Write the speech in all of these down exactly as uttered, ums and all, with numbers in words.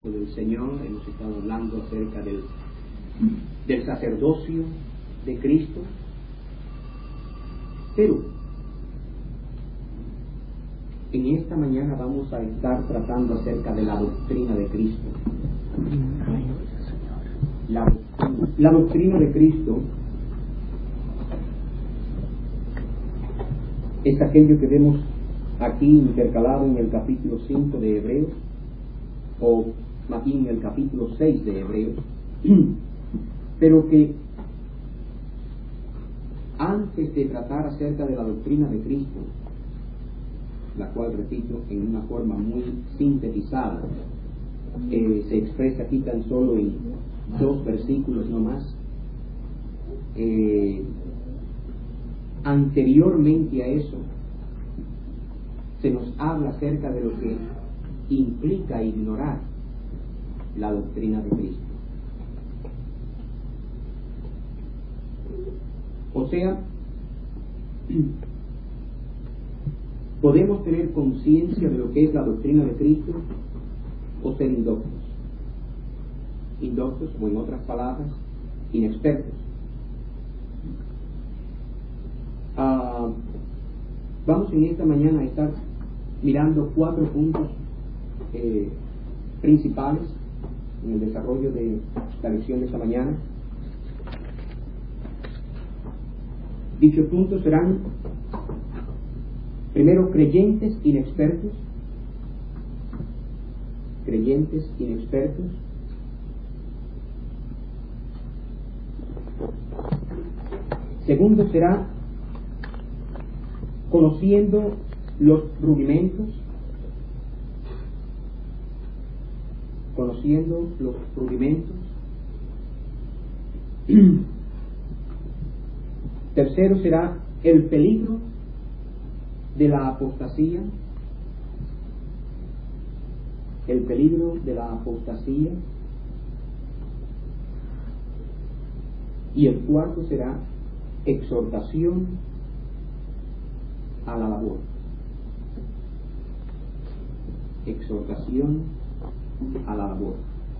del Señor. Hemos estado hablando acerca del, del sacerdocio de Cristo, pero en esta mañana vamos a estar tratando acerca de la doctrina de Cristo. La, la doctrina de Cristo es aquello que vemos aquí intercalado en el capítulo cinco de Hebreos, o más bien en el capítulo seis de Hebreos, pero que antes de tratar acerca de la doctrina de Cristo, la cual, repito, en una forma muy sintetizada, eh, se expresa aquí tan solo en dos versículos no más, eh, anteriormente a eso se nos habla acerca de lo que implica ignorar la doctrina de Cristo. O sea, podemos tener conciencia de lo que es la doctrina de Cristo o ser indoctos. Indoctos, o en otras palabras, inexpertos. Uh, vamos en esta mañana a estar mirando cuatro puntos eh, principales en el desarrollo de la lección de esta mañana. Dichos puntos serán: primero, creyentes inexpertos. Creyentes inexpertos. Segundo será conociendo los rudimentos. Conociendo los rudimentos. Tercero será el peligro de la apostasía. El peligro de la apostasía. Y el cuarto será exhortación a la labor. Exhortación a la labor.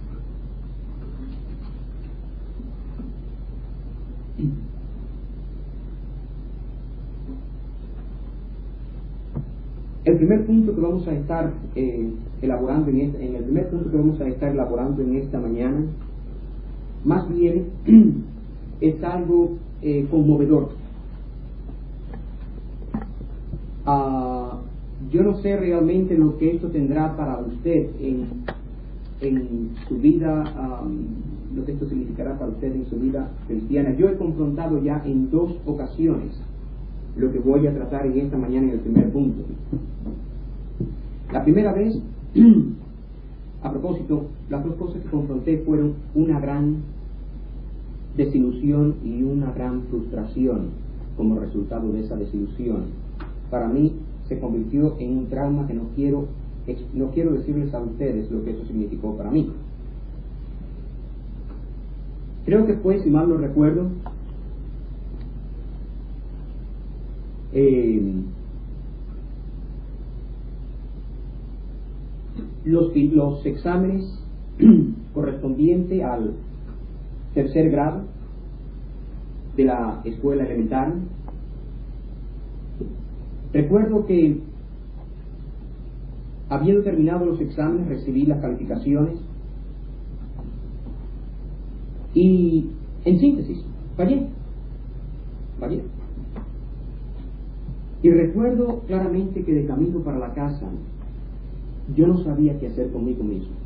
El primer punto que vamos a estar eh, elaborando en, esta, en el primer punto que vamos a estar elaborando en esta mañana, más bien es algo eh, conmovedor. Uh, yo no sé realmente lo que esto tendrá para usted en, en su vida, um, lo que esto significará para usted en su vida cristiana. Yo he confrontado ya en dos ocasiones lo que voy a tratar en esta mañana en el primer punto. La primera vez, a propósito, las dos cosas que confronté fueron una gran desilusión y una gran frustración como resultado de esa desilusión. Para mí se convirtió en un trauma que no quiero, no quiero decirles a ustedes lo que eso significó para mí. Creo que fue, si mal no recuerdo, eh, los, los exámenes correspondientes al tercer grado de la escuela elemental. Recuerdo que, habiendo terminado los exámenes, recibí las calificaciones y, en síntesis, fallé. Fallé. Y recuerdo claramente que de camino para la casa, yo no sabía qué hacer conmigo mismo.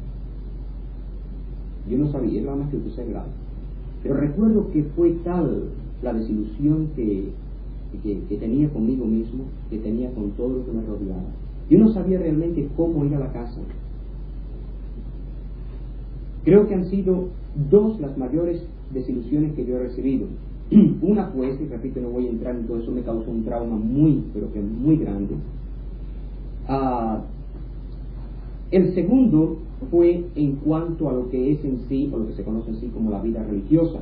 Yo no sabía, era más que el tercer grado. Pero recuerdo que fue tal la desilusión que Que, que tenía conmigo mismo, que tenía con todo lo que me rodeaba. Yo no sabía realmente cómo ir a la casa. Creo que han sido dos las mayores desilusiones que yo he recibido. Una pues, y repito, no voy a entrar en todo eso, me causó un trauma muy, pero que muy grande. Uh, el segundo fue en cuanto a lo que es en sí, o lo que se conoce en sí como la vida religiosa.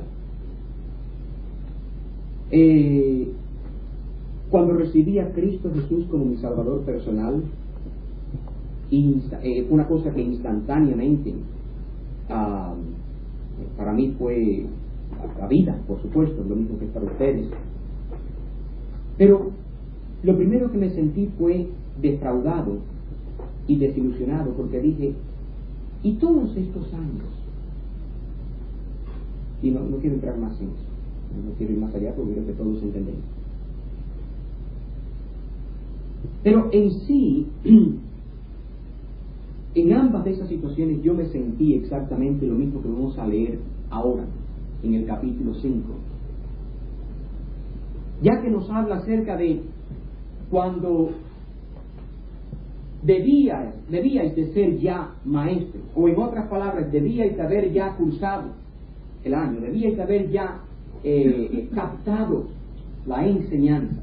Eh, Cuando recibí a Cristo Jesús como mi Salvador personal, insta, eh, una cosa que instantáneamente uh, para mí fue la vida, por supuesto, lo mismo que para ustedes. Pero lo primero que me sentí fue defraudado y desilusionado, porque dije, ¿y todos estos años? Y no, no quiero entrar más en eso, no quiero ir más allá porque creo que todos entendemos. Pero en sí, en ambas de esas situaciones yo me sentí exactamente lo mismo que vamos a leer ahora, en el capítulo cinco. Ya que nos habla acerca de cuando debíais, debíais de ser ya maestros, o en otras palabras, debíais de haber ya cursado el año, debíais de haber ya eh, captado la enseñanza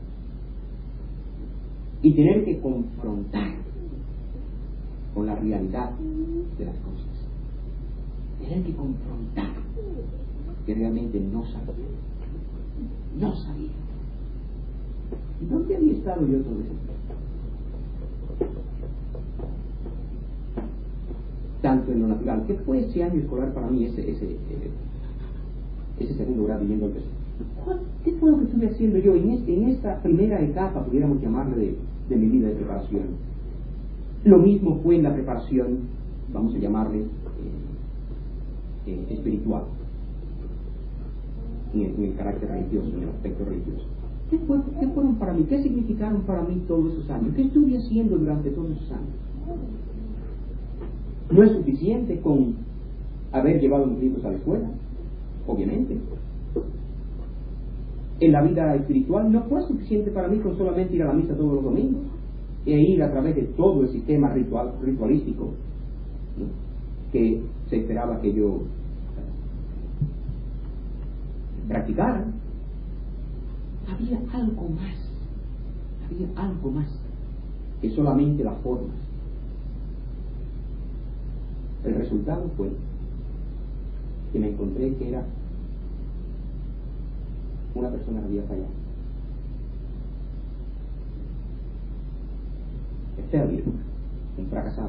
y tener que confrontar con la realidad de las cosas, tener que confrontar que realmente no sabía, no sabía. ¿Y dónde había estado yo todo ese tiempo? Tanto en lo natural. ¿Qué fue ese año escolar para mí, ese ese, ese, ese segundo grado yendo al tercero? ¿Qué fue lo que estuve haciendo yo en, este, en esta primera etapa, pudiéramos llamarle, de, de mi vida de preparación? Lo mismo fue en la preparación, vamos a llamarle, eh, eh, espiritual, en el, en el carácter religioso, en el aspecto religioso. ¿Qué, fue, ¿Qué fueron para mí? ¿Qué significaron para mí todos esos años? ¿Qué estuve haciendo durante todos esos años? No es suficiente con haber llevado mis libros a la escuela, obviamente. En la vida espiritual no fue suficiente para mí con solamente ir a la misa todos los domingos e ir a través de todo el sistema ritual, ritualístico, ¿no?, que se esperaba que yo practicara. Había algo más, había algo más que solamente las formas. El resultado fue que me encontré que era una persona que había fallado. El failure, un fracasado.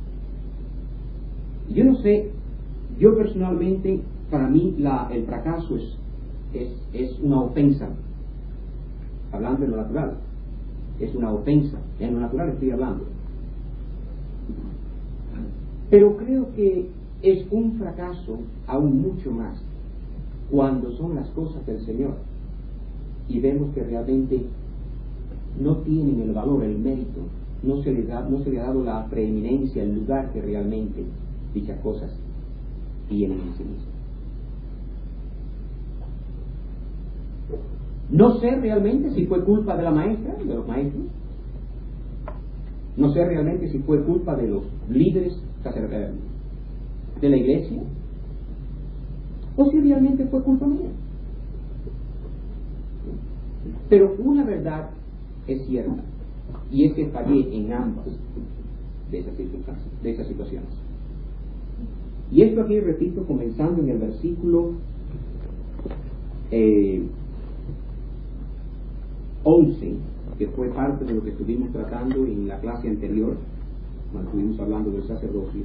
Y yo no sé, yo personalmente, para mí la, el fracaso es, es, es una ofensa. Hablando de lo natural, es una ofensa. En lo natural estoy hablando. Pero creo que es un fracaso aún mucho más cuando son las cosas del Señor y vemos que realmente no tienen el valor, el mérito, no se les da, no se le ha dado la preeminencia, el lugar que realmente dichas cosas tienen en sí mismas. No sé realmente si fue culpa de la maestra, de los maestros. No sé realmente si fue culpa de los líderes de la iglesia, o si realmente fue culpa mía. Pero una verdad es cierta, y es que fallé en ambas de esas circunstancias, de esas situaciones. Y esto aquí, repito, comenzando en el versículo eh, once, que fue parte de lo que estuvimos tratando en la clase anterior, cuando estuvimos hablando del sacerdocio.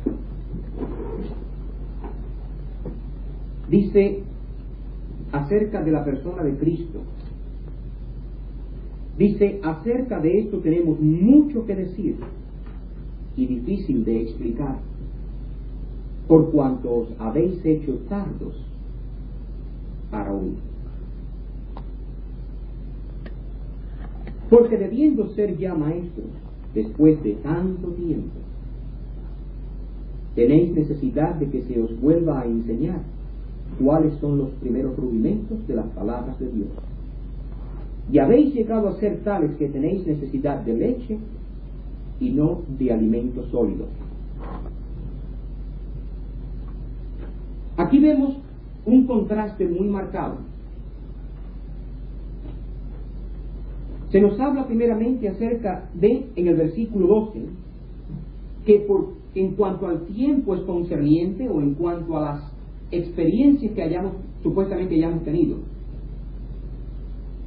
Dice acerca de la persona de Cristo. Dice, acerca de esto tenemos mucho que decir y difícil de explicar, por cuanto os habéis hecho tardos para oír. Porque debiendo ser ya maestros, después de tanto tiempo, tenéis necesidad de que se os vuelva a enseñar cuáles son los primeros rudimentos de las palabras de Dios. Y habéis llegado a ser tales que tenéis necesidad de leche y no de alimento sólido. Aquí vemos un contraste muy marcado. Se nos habla primeramente acerca de, en el versículo doce, que por, en cuanto al tiempo es concerniente, o en cuanto a las experiencias que hayamos, supuestamente hayamos tenido,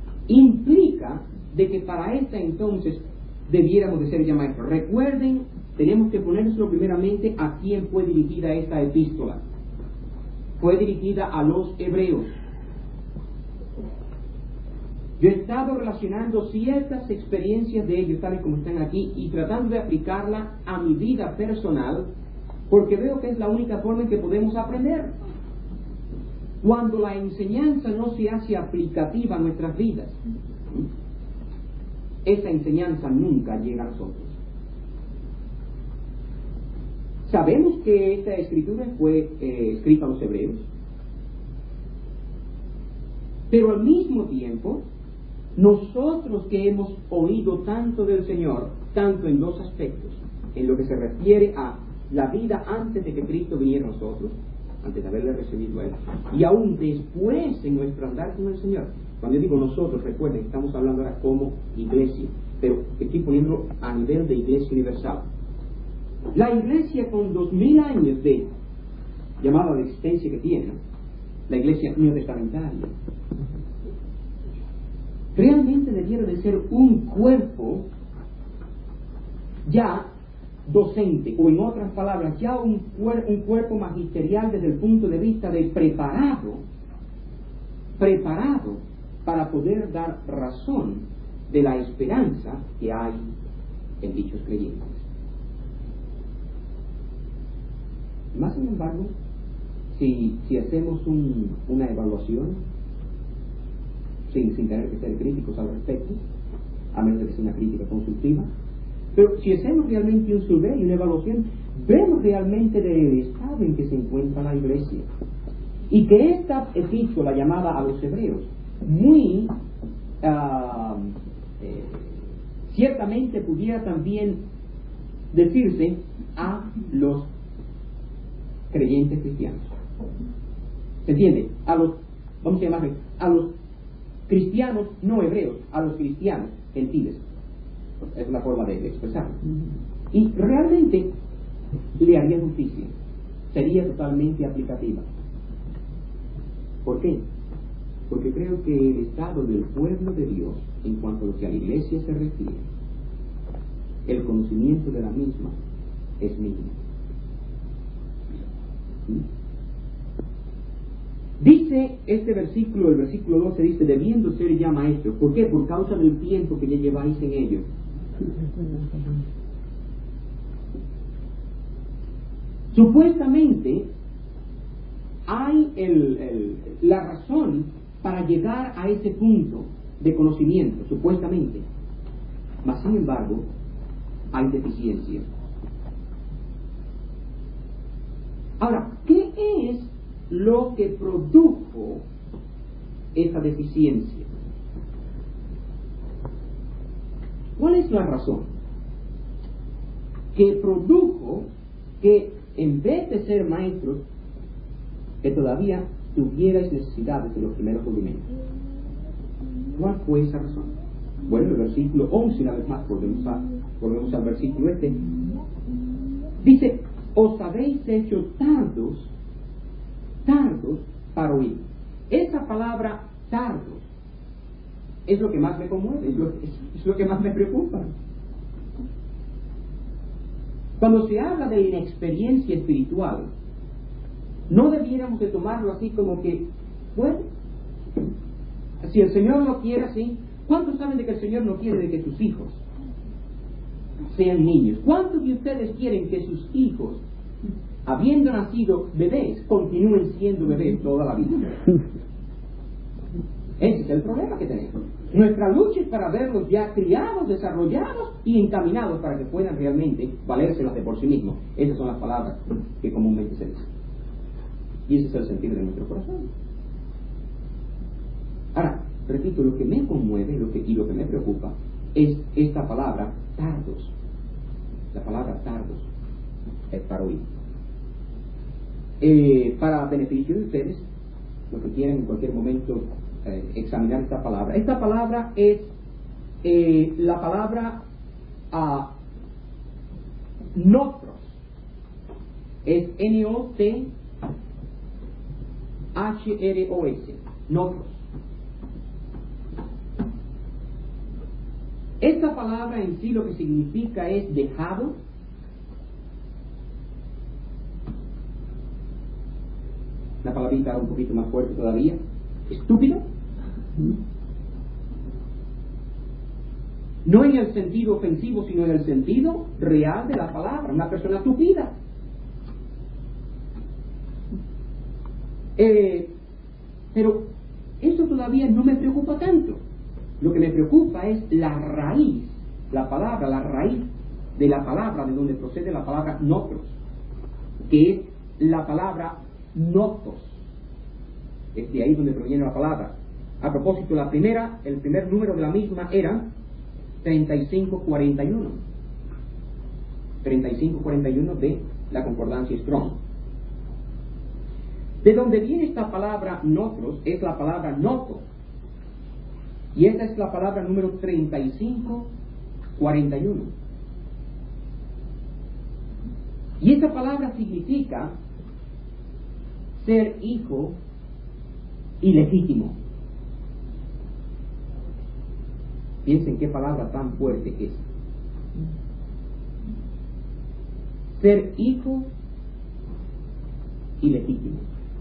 implica de que para esta entonces debiéramos de ser ya maestros. Recuerden tenemos que ponérselo primeramente a quién fue dirigida esta epístola. Fue dirigida a los hebreos. Yo he estado relacionando ciertas experiencias de ellos, tal y como están aquí, y tratando de aplicarla a mi vida personal, porque veo que es la única forma en que podemos aprender. Cuando la enseñanza no se hace aplicativa a nuestras vidas, esa enseñanza nunca llega a nosotros. Sabemos que esta escritura fue eh, escrita a los hebreos, pero al mismo tiempo, nosotros que hemos oído tanto del Señor, tanto en dos aspectos, en lo que se refiere a la vida antes de que Cristo viniera a nosotros, antes de haberle recibido a Él, y aún después en nuestro andar con el Señor. Cuando yo digo nosotros, recuerden que estamos hablando ahora como iglesia, pero estoy poniéndolo a nivel de iglesia universal. La iglesia con dos mil años de llamada de existencia que tiene, la iglesia neotestamentaria, realmente debiera de ser un cuerpo ya docente, o en otras palabras, ya un, cuer- un cuerpo magisterial desde el punto de vista de preparado, preparado para poder dar razón de la esperanza que hay en dichos creyentes. Más sin embargo, si, si hacemos un, una evaluación, sin, sin tener que ser críticos al respecto, a menos de que sea una crítica constructiva, pero si hacemos realmente un survey y una evaluación, vemos realmente del estado en que se encuentra la iglesia. Y que esta epístola llamada a los hebreos, muy uh, eh, ciertamente pudiera también decirse a los creyentes cristianos. ¿Se entiende? A los, vamos a llamarle, a los cristianos no hebreos, a los cristianos gentiles. Es una forma de, de expresarlo. Y realmente le haría justicia. Sería totalmente aplicativa. ¿Por qué? Porque creo que el estado del pueblo de Dios, en cuanto a lo que a la iglesia se refiere, el conocimiento de la misma es mínimo. Dice este versículo, el versículo doce dice, debiendo ser ya maestros. ¿Por qué? Por causa del tiempo que ya lleváis en ello. Supuestamente hay el, el, la razón para llegar a ese punto de conocimiento, supuestamente. Mas sin embargo, hay deficiencia. Ahora, ¿qué es lo que produjo esa deficiencia? ¿Cuál es la razón que produjo que en vez de ser maestros, que todavía tuvierais necesidades de los primeros rudimentos? ¿Cuál fue esa razón? Bueno, el versículo once, una vez más, volvemos, a, volvemos al versículo este. Dice, os habéis hecho tardos, tardos para oír. Esa palabra tardos es lo que más me conmueve, es lo, es, es lo que más me preocupa. Cuando se habla de inexperiencia espiritual, no debiéramos de tomarlo así como que, bueno, si el Señor lo quiere así. ¿Cuántos saben de que el Señor no quiere de que sus hijos sean niños? ¿Cuántos de ustedes quieren que sus hijos, habiendo nacido bebés, continúen siendo bebés toda la vida? Ese es el problema que tenemos. Nuestra lucha es para verlos ya criados, desarrollados y encaminados para que puedan realmente valérselas de por sí mismos. Esas son las palabras que comúnmente se dicen. Y ese es el sentir de nuestro corazón. Ahora, repito, lo que me conmueve lo que, y lo que me preocupa es esta palabra tardos. La palabra tardos es para oír. Eh, para beneficio de ustedes, los que quieran en cualquier momento eh, examinar esta palabra. Esta palabra es eh, la palabra uh, notros. Es N O T H R O S. Notros. Esta palabra en sí lo que significa es dejado, una palabrita un poquito más fuerte todavía, estúpido. No en el sentido ofensivo, sino en el sentido real de la palabra, una persona estúpida. Eh, pero eso todavía no me preocupa tanto. Lo que me preocupa es la raíz, la palabra, la raíz de la palabra, de donde procede la palabra notos, que es la palabra notos. Es de ahí donde proviene la palabra. A propósito, la primera, el primer número de la misma era treinta y cinco cuarenta y uno. treinta y cinco cuarenta y uno de la concordancia Strong. De donde viene esta palabra notos es la palabra noto. Y esta es la palabra número treinta y cinco cuarenta y uno. Y esta palabra significa ser hijo ilegítimo. Piensen qué palabra tan fuerte es. Ser hijo ilegítimo.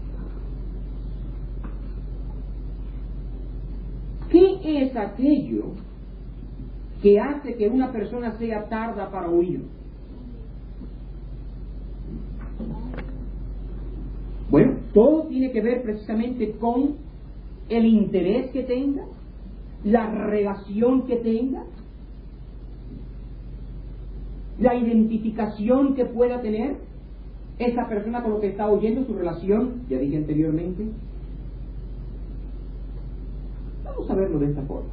¿Qué es aquello que hace que una persona sea tarda para oír? Bueno, todo tiene que ver precisamente con el interés que tenga, la relación que tenga, la identificación que pueda tener esa persona con lo que está oyendo, su relación, ya dije anteriormente. Vamos a verlo de esta forma.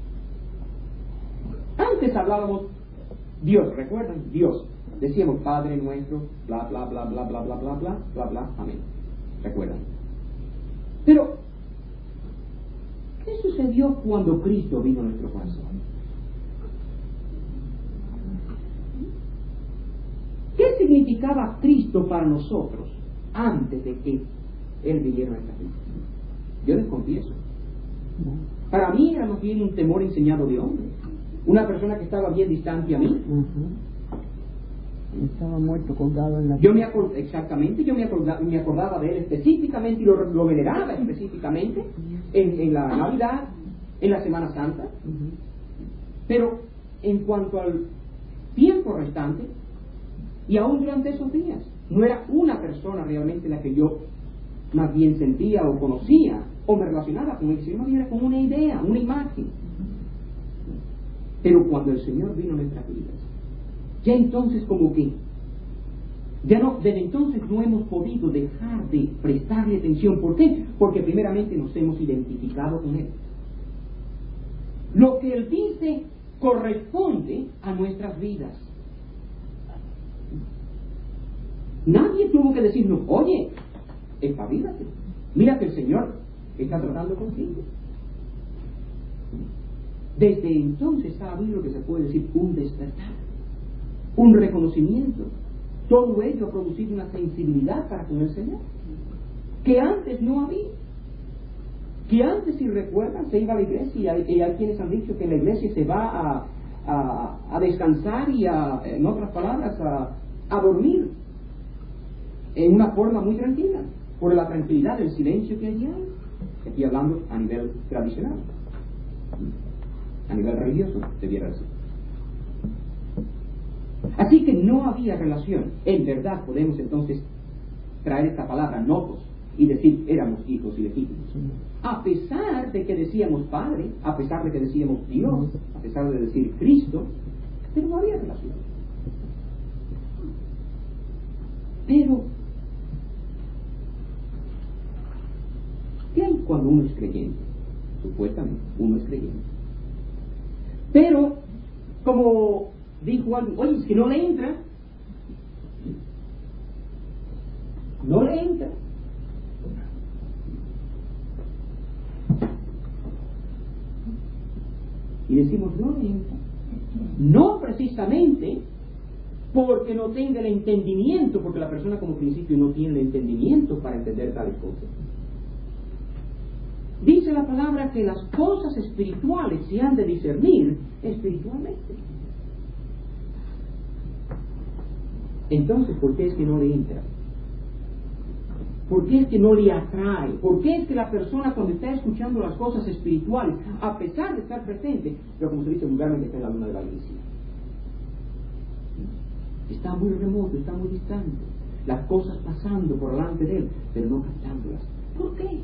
Antes hablábamos Dios, ¿recuerdan? Dios. Decíamos Padre nuestro, bla, bla, bla, bla, bla, bla, bla, bla, bla, bla, amén. ¿Recuerdan? Pero, ¿qué sucedió cuando Cristo vino a nuestro corazón? ¿Qué significaba Cristo para nosotros antes de que Él viniera a nuestra vida? Yo les confieso. Para mí era más bien un temor enseñado de hombre. Una persona que estaba bien distante a mí. Uh-huh. Estaba muerto colgado en la... Yo me acordaba, exactamente, yo me acordaba, me acordaba de él específicamente y lo, lo veneraba específicamente en, en la Navidad, en la Semana Santa. Uh-huh. Pero en cuanto al tiempo restante, y aún durante esos días, no era una persona realmente la que yo más bien sentía o conocía o me relacionaba con él, sino más bien era con una idea, una imagen. Pero cuando el Señor vino a nuestras vidas, ya entonces como que, ya no, desde entonces no hemos podido dejar de prestarle atención. ¿Por qué? Porque primeramente nos hemos identificado con Él. Lo que Él dice corresponde a nuestras vidas. Nadie tuvo que decirnos, oye, espabilate, mira que el Señor está tratando contigo. Desde entonces ha habido lo que se puede decir un despertar, un reconocimiento. Todo ello ha producido una sensibilidad para con el Señor que antes no había. Que antes, si recuerdan, se iba a la iglesia y hay quienes han dicho que en la iglesia se va a, a, a descansar y a, en otras palabras, a, a dormir en una forma muy tranquila, por la tranquilidad del silencio que allí hay. Aquí hablando a nivel tradicional, a nivel religioso, debiera ser. Así que no había relación. En verdad podemos entonces traer esta palabra notos y decir éramos hijos ilegítimos. A pesar de que decíamos Padre, a pesar de que decíamos Dios, a pesar de decir Cristo, pero no había relación. Pero, ¿qué hay cuando uno es creyente? Supuestamente, uno es creyente. Pero, como dijo alguien, oye, es que no le entra. No le entra. Y decimos, no le entra. No precisamente porque no tenga el entendimiento, porque la persona como principio no tiene el entendimiento para entender tales cosas. Dice la palabra que las cosas espirituales se han de discernir espiritualmente. Entonces, ¿por qué es que no le entra? ¿Por qué es que no le atrae? ¿Por qué es que la persona cuando está escuchando las cosas espirituales, a pesar de estar presente, pero como se dice vulgarmente, está en la luna de la iglesia? Está muy remoto, está muy distante. Las cosas pasando por delante de él, pero no captándolas. ¿Por qué?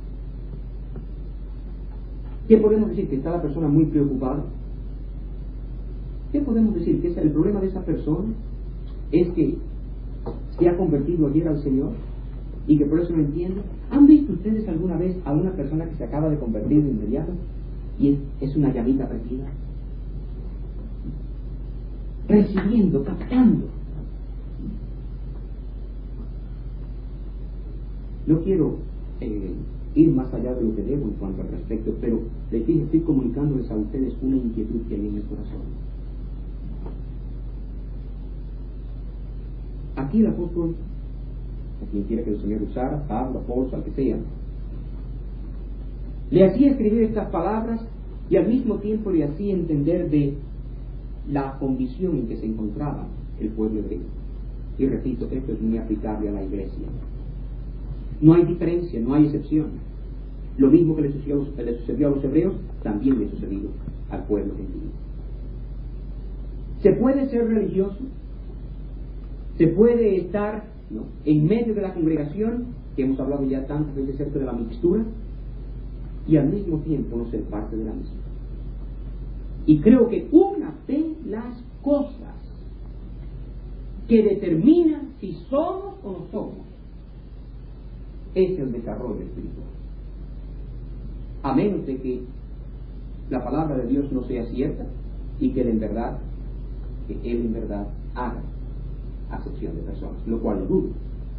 ¿Qué podemos decir? ¿Que está la persona muy preocupada? ¿Qué podemos decir? ¿Que es el problema de esa persona? ¿Es que se ha convertido ayer al Señor y que por eso no entiende? ¿Han visto ustedes alguna vez a una persona que se acaba de convertir de inmediato y es, es una llamita prendida? Recibiendo, captando. No quiero eh, ir más allá de lo que debo en cuanto al respecto, pero les dije, estoy comunicándoles a ustedes una inquietud que hay en mi corazón. Aquí el apóstol, a quien quiera que el Señor usara, Pablo, Apolo, al que sea, le hacía escribir estas palabras y al mismo tiempo le hacía entender de la condición en que se encontraba el pueblo hebreo. Y repito, esto es muy aplicable a la iglesia. No hay diferencia, no hay excepción. Lo mismo que le sucedió, le sucedió a los hebreos, también le sucedió al pueblo gentil. ¿Se puede ser religioso? ¿Se puede estar ¿no? en medio de la congregación, que hemos hablado ya tantas veces acerca de la mixtura, y al mismo tiempo no ser parte de la misma? Y creo que una de las cosas que determina si somos o no somos es el desarrollo espiritual. A menos de que la palabra de Dios no sea cierta y que Él en verdad, que Él en verdad haga acepción de personas, lo cual lo dudo.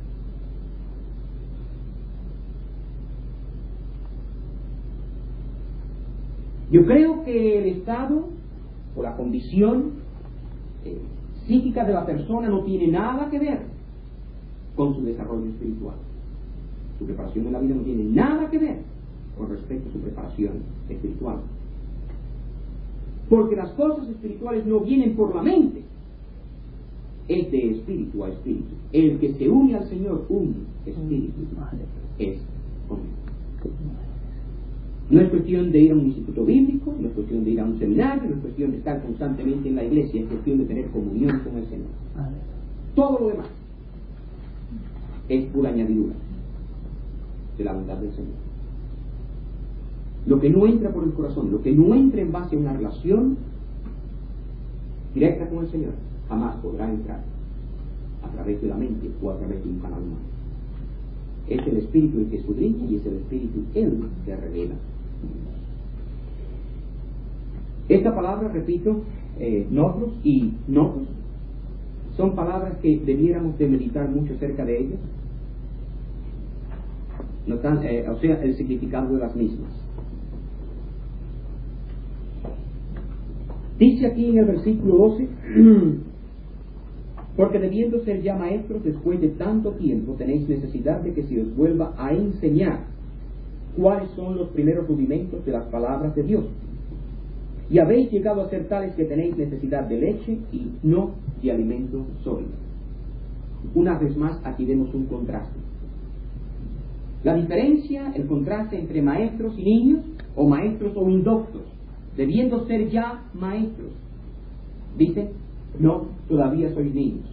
Yo creo que el estado o la condición eh, psíquica de la persona no tiene nada que ver con su desarrollo espiritual. Su preparación en la vida no tiene nada que ver con respecto a su preparación espiritual. Porque las cosas espirituales no vienen por la mente, es de espíritu a espíritu. El que se une al Señor, un espíritu es con Él. No es cuestión de ir a un instituto bíblico, no es cuestión de ir a un seminario, no es cuestión de estar constantemente en la iglesia, es cuestión de tener comunión con el Señor. Todo lo demás es pura añadidura de la bondad del Señor. Lo que no entra por el corazón, lo que no entra en base a una relación directa con el Señor, jamás podrá entrar a través de la mente o a través de un canal humano. Es el Espíritu el que escudriña y es el Espíritu el que revela. Esta palabra, repito, eh, nosotros y nosotros, son palabras que debiéramos de meditar mucho acerca de ellas. No tan, eh, o sea, el significado de las mismas. Dice aquí en el versículo doce, porque debiendo ser ya maestros después de tanto tiempo, tenéis necesidad de que se os vuelva a enseñar cuáles son los primeros rudimentos de las palabras de Dios. Y habéis llegado a ser tales que tenéis necesidad de leche y no de alimento sólido. Una vez más, aquí vemos un contraste. La diferencia, el contraste entre maestros y niños, o maestros o indoctos, debiendo ser ya maestros. Dice, no, todavía sois niños.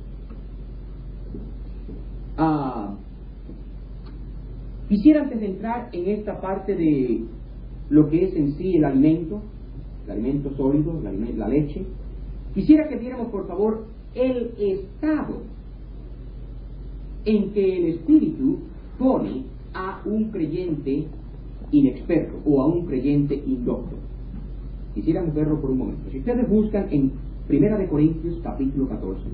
Ah, quisiera antes de entrar en esta parte de lo que es en sí el alimento, el alimento sólido, la, la leche, quisiera que viéramos por favor el estado en que el Espíritu pone a un creyente inexperto o a un creyente indocto. Quisiéramos verlo por un momento. Si ustedes buscan en Primera de Corintios capítulo catorce,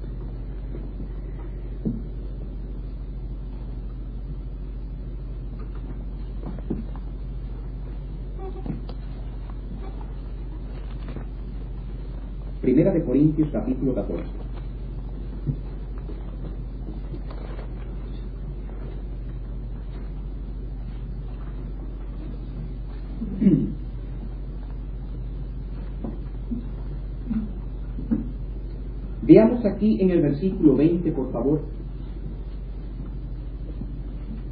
Primera de Corintios capítulo catorce. Veamos aquí en el versículo veinte, por favor.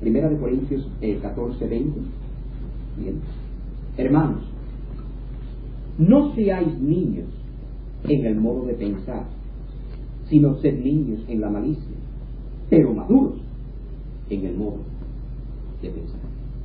Primera de Corintios eh, catorce, veinte. Bien. Hermanos, no seáis niños en el modo de pensar, sino sed niños en la malicia, pero maduros en el modo de pensar.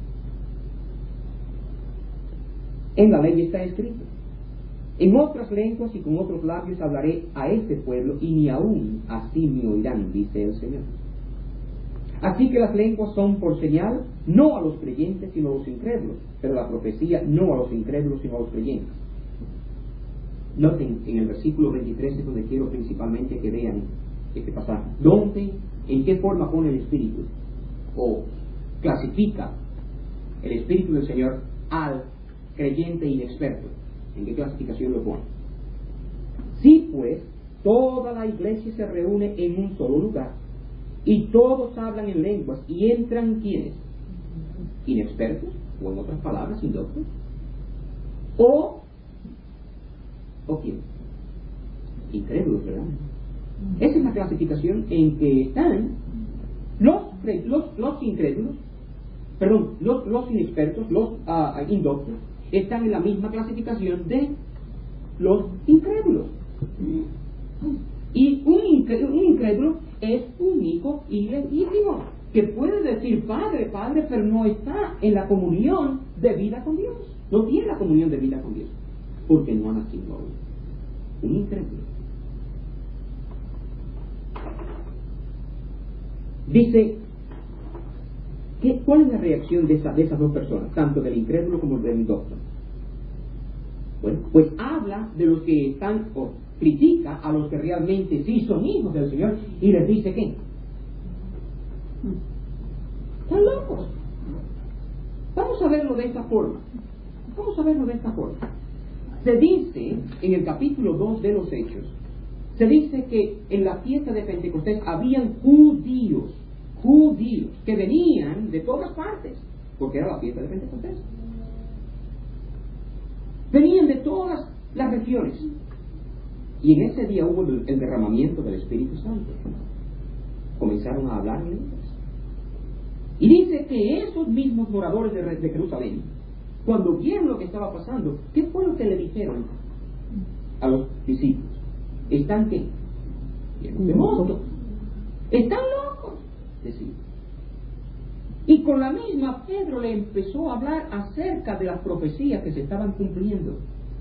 En la ley está escrito: en otras lenguas y con otros labios hablaré a este pueblo, y ni aún así me oirán, dice el Señor. Así que las lenguas son por señal, no a los creyentes, sino a los incrédulos, pero la profecía no a los incrédulos, sino a los creyentes. Noten, en el versículo veintitrés es donde quiero principalmente que vean este pasaje. ¿Dónde, en qué forma pone el Espíritu, o clasifica el Espíritu del Señor al creyente inexperto? ¿En qué clasificación lo pone? Si pues toda la iglesia se reúne en un solo lugar y todos hablan en lenguas, y entran ¿quiénes? Inexpertos, o en otras palabras, indoctos, o ¿o quién? Incrédulos, ¿verdad? Esa es la clasificación en que están los, los, los incrédulos, perdón, los, los inexpertos, los uh, indoctos, están en la misma clasificación de los incrédulos. Y un incrédulo, un incrédulo es un hijo ilegítimo, que puede decir padre, padre, pero no está en la comunión de vida con Dios. No tiene la comunión de vida con Dios, porque no ha nacido aún. Un incrédulo. Dice, ¿qué, ¿cuál es la reacción de, esa, de esas dos personas, tanto del incrédulo como del indocto? Bueno, pues habla de los que están, o critica a los que realmente sí son hijos del Señor, y les dice ¿qué? Están locos. Vamos a verlo de esta forma. Vamos a verlo de esta forma. Se dice en el capítulo dos de los Hechos, se dice que en la fiesta de Pentecostés habían judíos, judíos, que venían de todas partes, porque era la fiesta de Pentecostés. Venían de todas las regiones. Y en ese día hubo el derramamiento del Espíritu Santo. Comenzaron a hablar en lenguas. Y dice que esos mismos moradores de, de Jerusalén, cuando vieron lo que estaba pasando, ¿qué fue lo que le dijeron a los discípulos? ¿Están qué? De modo. Están locos, decían. Y con la misma Pedro le empezó a hablar acerca de las profecías que se estaban cumpliendo.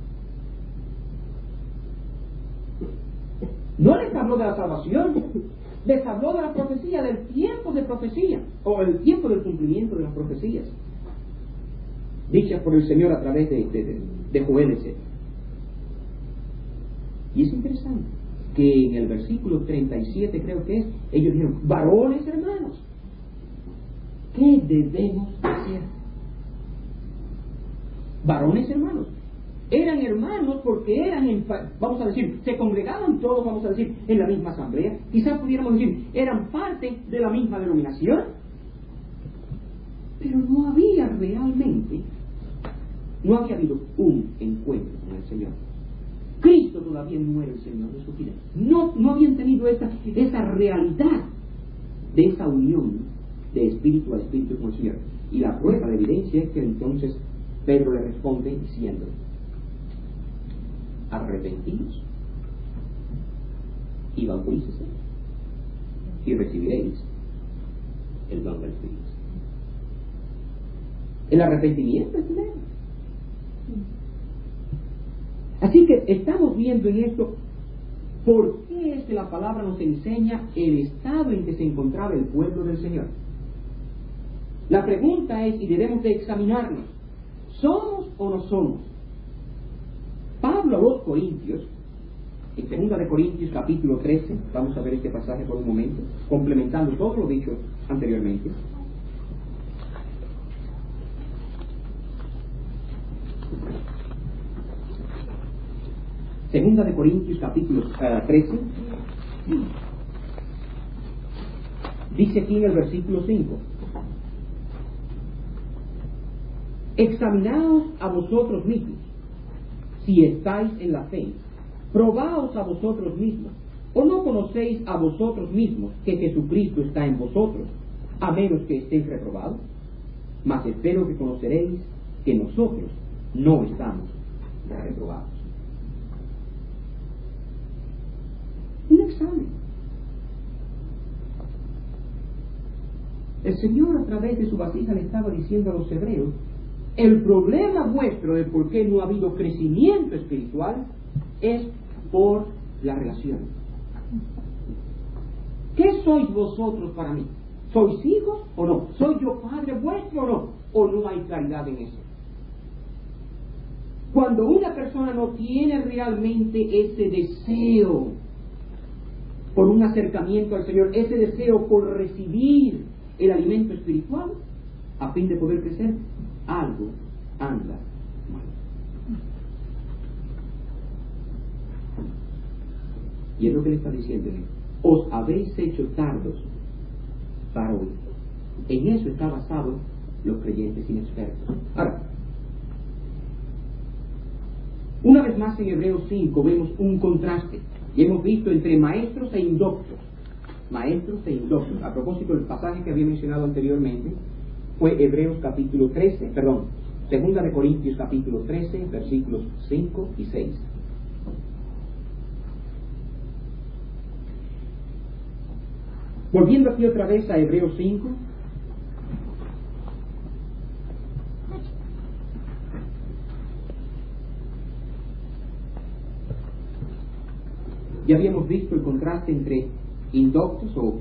No les habló de la salvación, les habló de la profecía, del tiempo de profecía, o el tiempo del cumplimiento de las profecías dichas por el Señor a través de, de, de, de Joel, etcétera. Y es interesante que en el versículo treinta y siete, creo que es, ellos dijeron: varones hermanos, ¿qué debemos hacer? Varones hermanos. Eran hermanos porque eran, en, vamos a decir, se congregaban todos, vamos a decir, en la misma asamblea. Quizás pudiéramos decir, eran parte de la misma denominación. Pero no había realmente, no había habido un encuentro con el Señor. Cristo todavía no era el Señor de su vida. No, no habían tenido esa, esa realidad de esa unión de espíritu a espíritu con el Señor. Y la prueba, la evidencia es que entonces Pedro le responde diciendo: arrepentidos y bautícese y recibiréis el don del Espíritu. El arrepentimiento es primero. Así que estamos viendo en esto por qué es que la palabra nos enseña el estado en que se encontraba el pueblo del Señor. La pregunta es, y debemos de examinarnos: ¿somos o no somos? Pablo a los Corintios, en segunda de Corintios capítulo trece, vamos a ver este pasaje por un momento, complementando todo lo dicho anteriormente. Segunda de Corintios capítulo uh, trece, dice aquí en el versículo cinco: examinaos a vosotros mismos si estáis en la fe, probaos a vosotros mismos, o no conocéis a vosotros mismos que Jesucristo está en vosotros, a menos que estéis reprobados. Mas espero que conoceréis que nosotros no estamos reprobados. Un examen. El Señor, a través de su vasija, le estaba diciendo a los hebreos: el problema vuestro de por qué no ha habido crecimiento espiritual es por la relación. ¿Qué sois vosotros para mí? ¿Sois hijos o no? ¿Soy yo padre vuestro o no? ¿O no hay claridad en eso? Cuando una persona no tiene realmente ese deseo por un acercamiento al Señor, ese deseo por recibir el alimento espiritual, a fin de poder crecer, algo anda mal. Y es lo que le está diciendo: os habéis hecho tardos para oír. En eso está basado los creyentes inexpertos. Ahora, una vez más en Hebreos cinco vemos un contraste, y hemos visto entre maestros e indoctos. Maestros e indoctos. A propósito, el pasaje que había mencionado anteriormente fue Hebreos capítulo trece, perdón, Segunda de Corintios capítulo trece, versículos cinco y seis. Volviendo aquí otra vez a Hebreos cinco, ya habíamos visto el contraste entre indoctos o uh,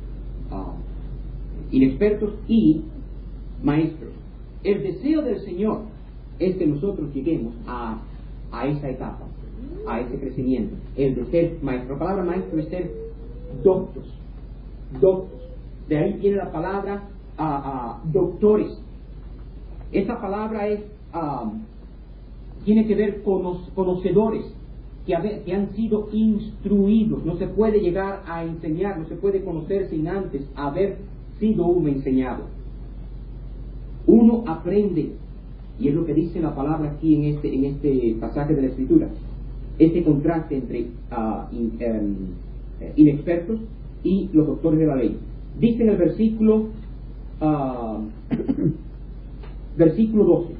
inexpertos y maestros. El deseo del Señor es que nosotros lleguemos a, a esa etapa, a ese crecimiento, el de ser maestro. La palabra maestro es ser doctos, doctos. De ahí viene la palabra uh, uh, doctores. Esa palabra es uh, tiene que ver con los conocedores, que, haber, que han sido instruidos. No se puede llegar a enseñar, no se puede conocer sin antes haber sido uno enseñado. Uno aprende, y es lo que dice la palabra aquí en este, en este pasaje de la Escritura, este contraste entre uh, in, um, inexpertos y los doctores de la ley. Dice en el versículo uh, versículo doce,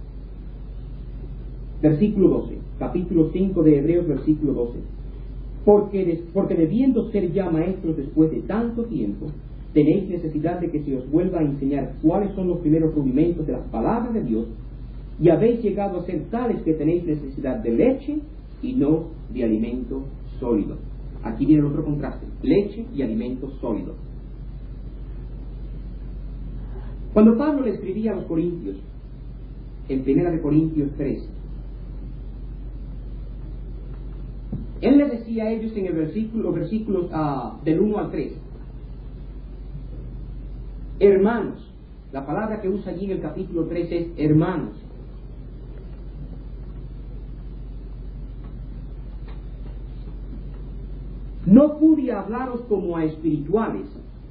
versículo doce, capítulo cinco de Hebreos, versículo doce: porque, des, porque debiendo ser ya maestros después de tanto tiempo, tenéis necesidad de que se os vuelva a enseñar cuáles son los primeros rudimentos de las palabras de Dios, y habéis llegado a ser tales que tenéis necesidad de leche y no de alimento sólido. Aquí viene el otro contraste: leche y alimento sólido. Cuando Pablo le escribía a los Corintios, en Primera de Corintios tres, él les decía a ellos en el versículo, los versículos uh, del uno al tres, hermanos. La palabra que usa allí en el capítulo tres es hermanos. No pude hablaros como a espirituales,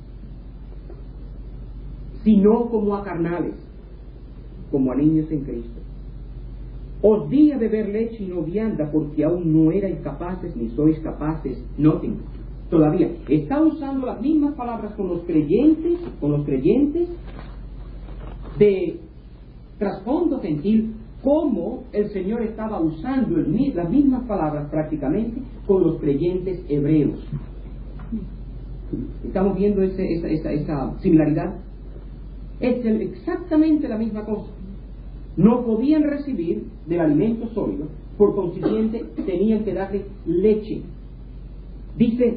sino como a carnales, como a niños en Cristo. Os di a beber leche y no vianda, porque aún no erais capaces, ni sois capaces, noten, todavía, está usando las mismas palabras con los creyentes, con los creyentes de trasfondo gentil, como el Señor estaba usando el, las mismas palabras prácticamente con los creyentes hebreos. ¿Estamos viendo ese, esa, esa, esa similaridad? Es el, exactamente la misma cosa. No podían recibir del alimento sólido, por consiguiente tenían que darle leche. Dice,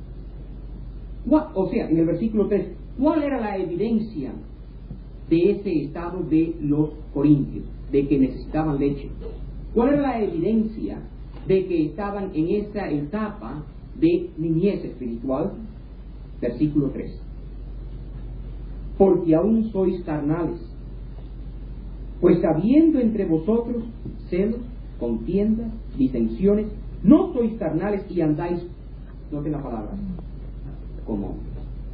o sea, en el versículo tres, ¿cuál era la evidencia de ese estado de los corintios, de que necesitaban leche? ¿Cuál era la evidencia de que estaban en esa etapa de niñez espiritual? Versículo tres: porque aún sois carnales, pues habiendo entre vosotros celos, contiendas, disensiones, no sois carnales y andáis, noten la palabra, como hombres.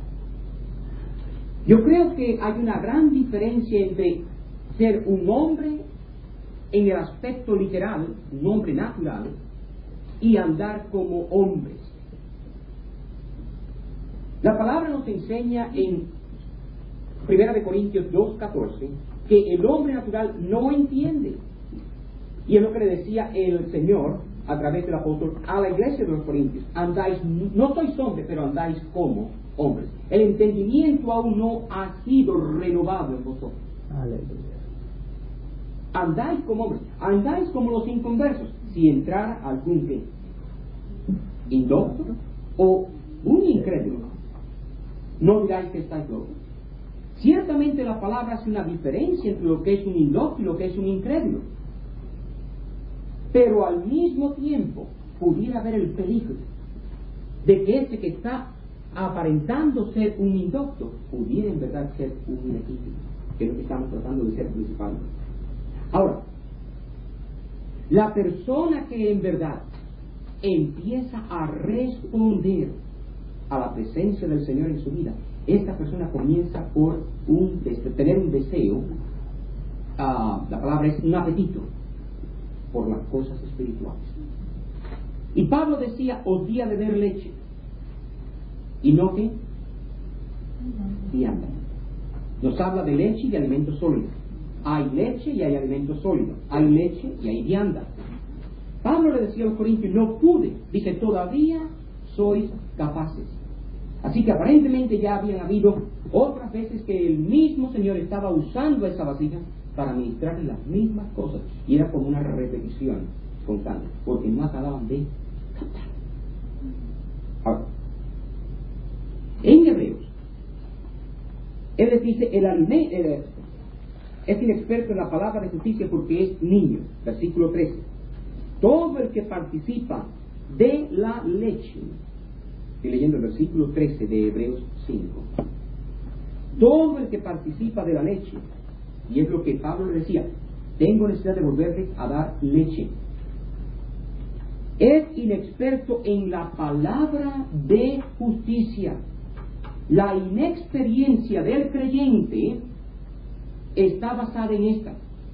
Yo creo que hay una gran diferencia entre ser un hombre en el aspecto literal, un hombre natural, y andar como hombres. La palabra nos enseña en Primera de Corintios dos catorce, que el hombre natural no entiende. Y es lo que le decía el Señor a través del apóstol a la iglesia de los Corintios: andáis, no sois hombres, pero andáis como hombres. El entendimiento aún no ha sido renovado en vosotros. Aleluya. Andáis como hombres, andáis como los inconversos. Si entrara algún que indocto o un incrédulo, no diráis que estáis locos. Ciertamente la palabra hace una diferencia entre lo que es un indocto y lo que es un incrédulo, pero al mismo tiempo pudiera haber el peligro de que ese que está aparentando ser un indocto pudiera en verdad ser un ilegítimo, que es lo que estamos tratando de ser principalmente. Ahora, la persona que en verdad empieza a responder a la presencia del Señor en su vida, esta persona comienza por un, tener un deseo, uh, la palabra es un apetito por las cosas espirituales. Y Pablo decía: os di a beber leche, y no que vianda. Nos habla de leche y de alimento sólido. Hay leche y hay alimento sólido. Hay leche y hay vianda. Pablo le decía a los corintios: no pude. Dice: todavía sois capaces. Así que aparentemente ya habían habido otras veces que el mismo Señor estaba usando esa vasija para ministrarle las mismas cosas, y era como una repetición constante, porque no acababan de captar. Ahora, en Hebreos, él les dice: el alimento es inexperto en la palabra de justicia porque es niño. Versículo trece: todo el que participa de la leche, estoy leyendo el versículo trece de Hebreos cinco, todo el que participa de la leche, y es lo que Pablo le decía: tengo necesidad de volverles a dar leche, es inexperto en la palabra de justicia. La inexperiencia del creyente está basada en esta: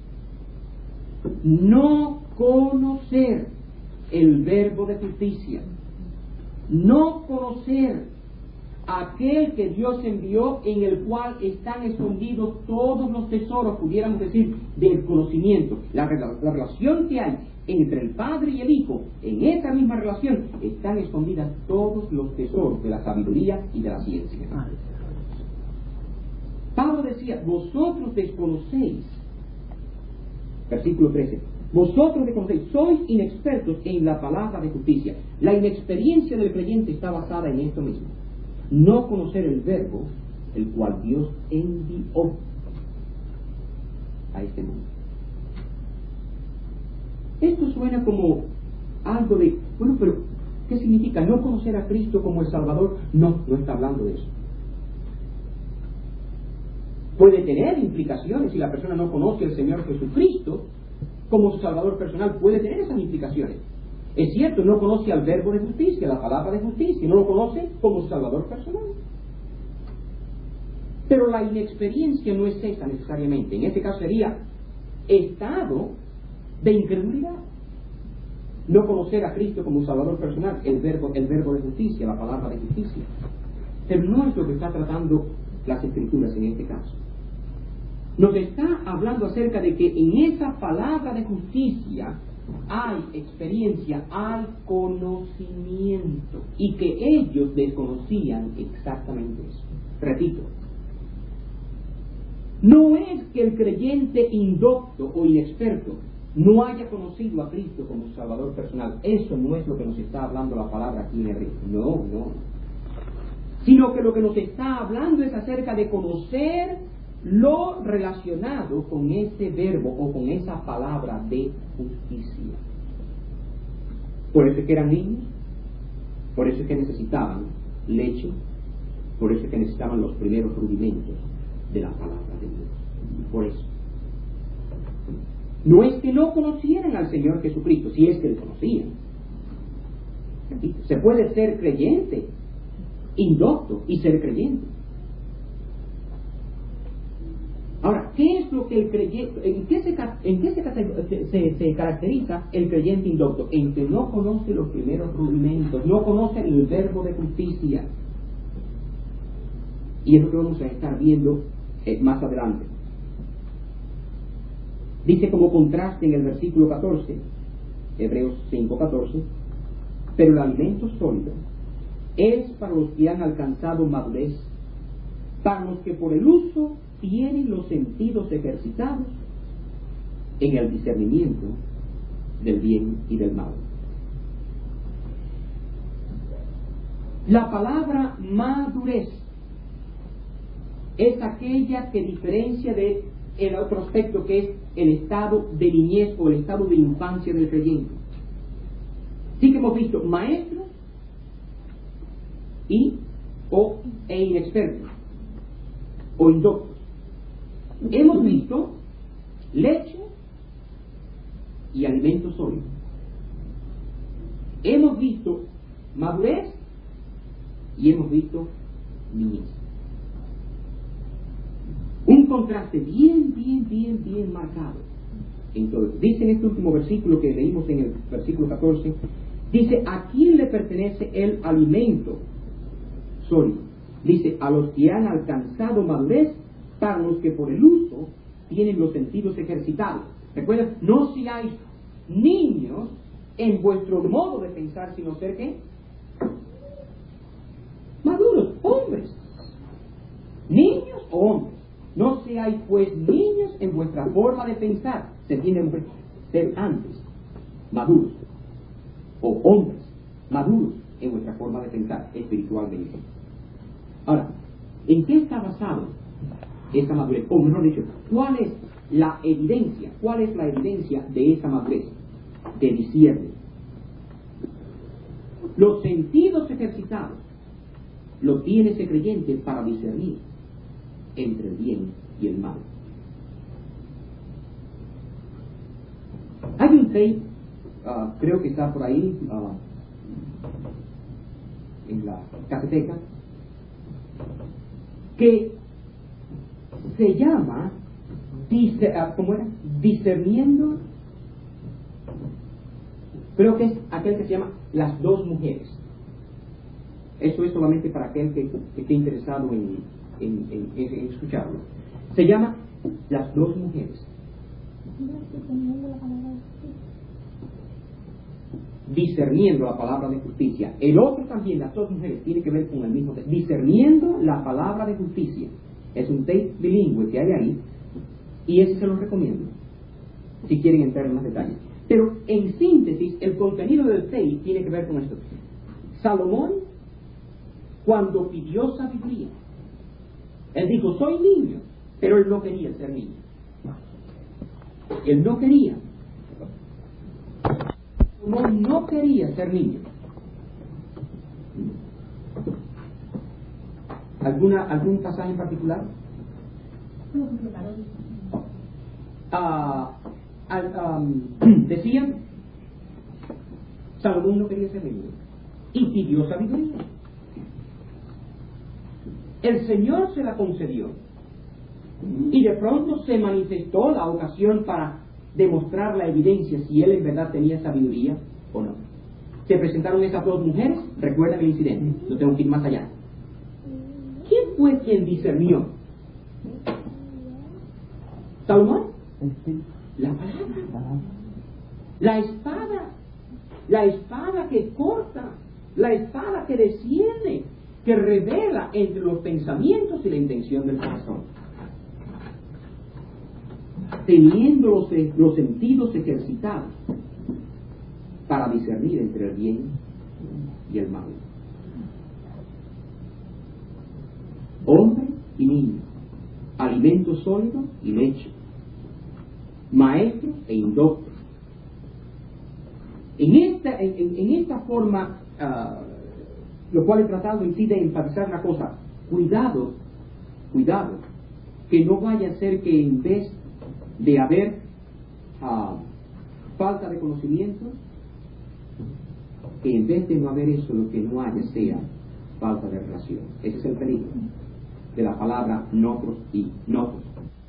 no conocer el verbo de justicia, no conocer aquel que Dios envió, en el cual están escondidos todos los tesoros, pudiéramos decir, del conocimiento. La, la relación que hay entre el Padre y el Hijo, en esa misma relación están escondidas todos los tesoros de la sabiduría y de la ciencia. Pablo decía: vosotros desconocéis, versículo trece, vosotros desconocéis, sois inexpertos en la palabra de justicia. La inexperiencia del creyente está basada en esto mismo: no conocer el verbo el cual Dios envió a este mundo. Esto suena como algo de, bueno, pero ¿qué significa no conocer a Cristo como el Salvador? No, no está hablando de eso. Puede tener implicaciones si la persona no conoce al Señor Jesucristo como su Salvador personal, puede tener esas implicaciones. Es cierto, no conoce al verbo de justicia, la palabra de justicia, no lo conoce como su Salvador personal. Pero la inexperiencia no es esa necesariamente. En este caso sería estado de incredulidad. No conocer a Cristo como un Salvador personal, el verbo, el verbo de justicia, la palabra de justicia. Pero no es lo que está tratando las Escrituras en este caso. Nos está hablando acerca de que en esa palabra de justicia hay experiencia, hay conocimiento, y que ellos desconocían exactamente eso. Repito, no es que el creyente indocto o inexperto no haya conocido a Cristo como Salvador personal. Eso no es lo que nos está hablando la palabra aquí en hebreo. No, no. Sino que lo que nos está hablando es acerca de conocer lo relacionado con ese verbo o con esa palabra de justicia. Por eso es que eran niños, por eso es que necesitaban leche, por eso es que necesitaban los primeros rudimentos de la palabra de Dios. Por eso. No es que no conocieran al Señor Jesucristo, si es que le conocían. Se puede ser creyente, indocto, y ser creyente. Ahora, ¿qué es lo que el creyente, en qué, se, en qué se, se, se caracteriza el creyente indocto? En que no conoce los primeros rudimentos, no conoce el verbo de justicia. Y es lo que vamos a estar viendo eh, más adelante. Dice como contraste en el versículo catorce, Hebreos cinco catorce, pero el alimento sólido es para los que han alcanzado madurez, para los que por el uso tienen los sentidos ejercitados en el discernimiento del bien y del mal. La palabra madurez es aquella que diferencia de el otro aspecto, que es el estado de niñez o el estado de infancia del creyente. Sí que hemos visto maestros y o e inexpertos o indoctos. Hemos visto leche y alimento sólido. Hemos visto madurez y hemos visto niñez. Un contraste bien, bien, bien, bien marcado. Entonces, dice en este último versículo que leímos en el versículo catorce, dice, ¿a quién le pertenece el alimento sólido? Dice, a los que han alcanzado madurez, para los que por el uso tienen los sentidos ejercitados. Recuerden, no seáis niños en vuestro modo de pensar, sino ser ¿qué? Maduros, hombres. Niños o hombres. No seáis pues niños en vuestra forma de pensar. Se tienen que ser antes maduros. O hombres maduros en vuestra forma de pensar espiritualmente. Ahora, ¿en qué está basado esa madurez? O mejor dicho, ¿cuál es la evidencia? ¿Cuál es la evidencia de esa madurez? De discernir. Los sentidos ejercitados lo tiene ese creyente para discernir entre el bien y el mal. Hay un tape, uh, creo que está por ahí, uh, en la caseteca, que se llama dice, uh, ¿cómo era? Discerniendo, creo que es aquel que se llama Las Dos Mujeres. Eso es solamente para aquel que, que esté interesado en, en, en, en escucharlo. Se llama Las Dos Mujeres. Discerniendo la palabra de justicia. El otro también, Las Dos Mujeres, tiene que ver con el mismo texto. Discerniendo la palabra de justicia. Es un tape bilingüe que hay ahí, y ese se lo recomiendo si quieren entrar en más detalles. Pero en síntesis, el contenido del tape tiene que ver con esto. Salomón, cuando pidió sabiduría, él dijo, soy niño, pero él no quería ser niño. Él no quería. No, no quería ser niño. ¿Alguna, ¿Algún pasaje en particular? Ah, uh, um, decían, Salomón no quería ser niño y pidió sabiduría. El Señor se la concedió y de pronto se manifestó la ocasión para demostrar la evidencia si él en verdad tenía sabiduría o no. Se presentaron esas dos mujeres, recuerdan el incidente, no tengo que ir más allá. ¿Quién fue quien discernió? ¿Salomón? La palabra. La espada. La espada que corta. La espada que desciende, que revela entre los pensamientos y la intención del corazón. Teniendo los, los sentidos ejercitados para discernir entre el bien y el mal. Hombre y niño, alimento sólido y leche, maestro e indocto. En esta, en, en esta forma, uh, lo cual he tratado en sí de enfatizar una cosa, cuidado, cuidado, que no vaya a ser que en vez de haber uh, falta de conocimiento, que en vez de no haber eso, lo que no haya sea falta de relación. Ese es el peligro de la palabra nosotros y nosotros.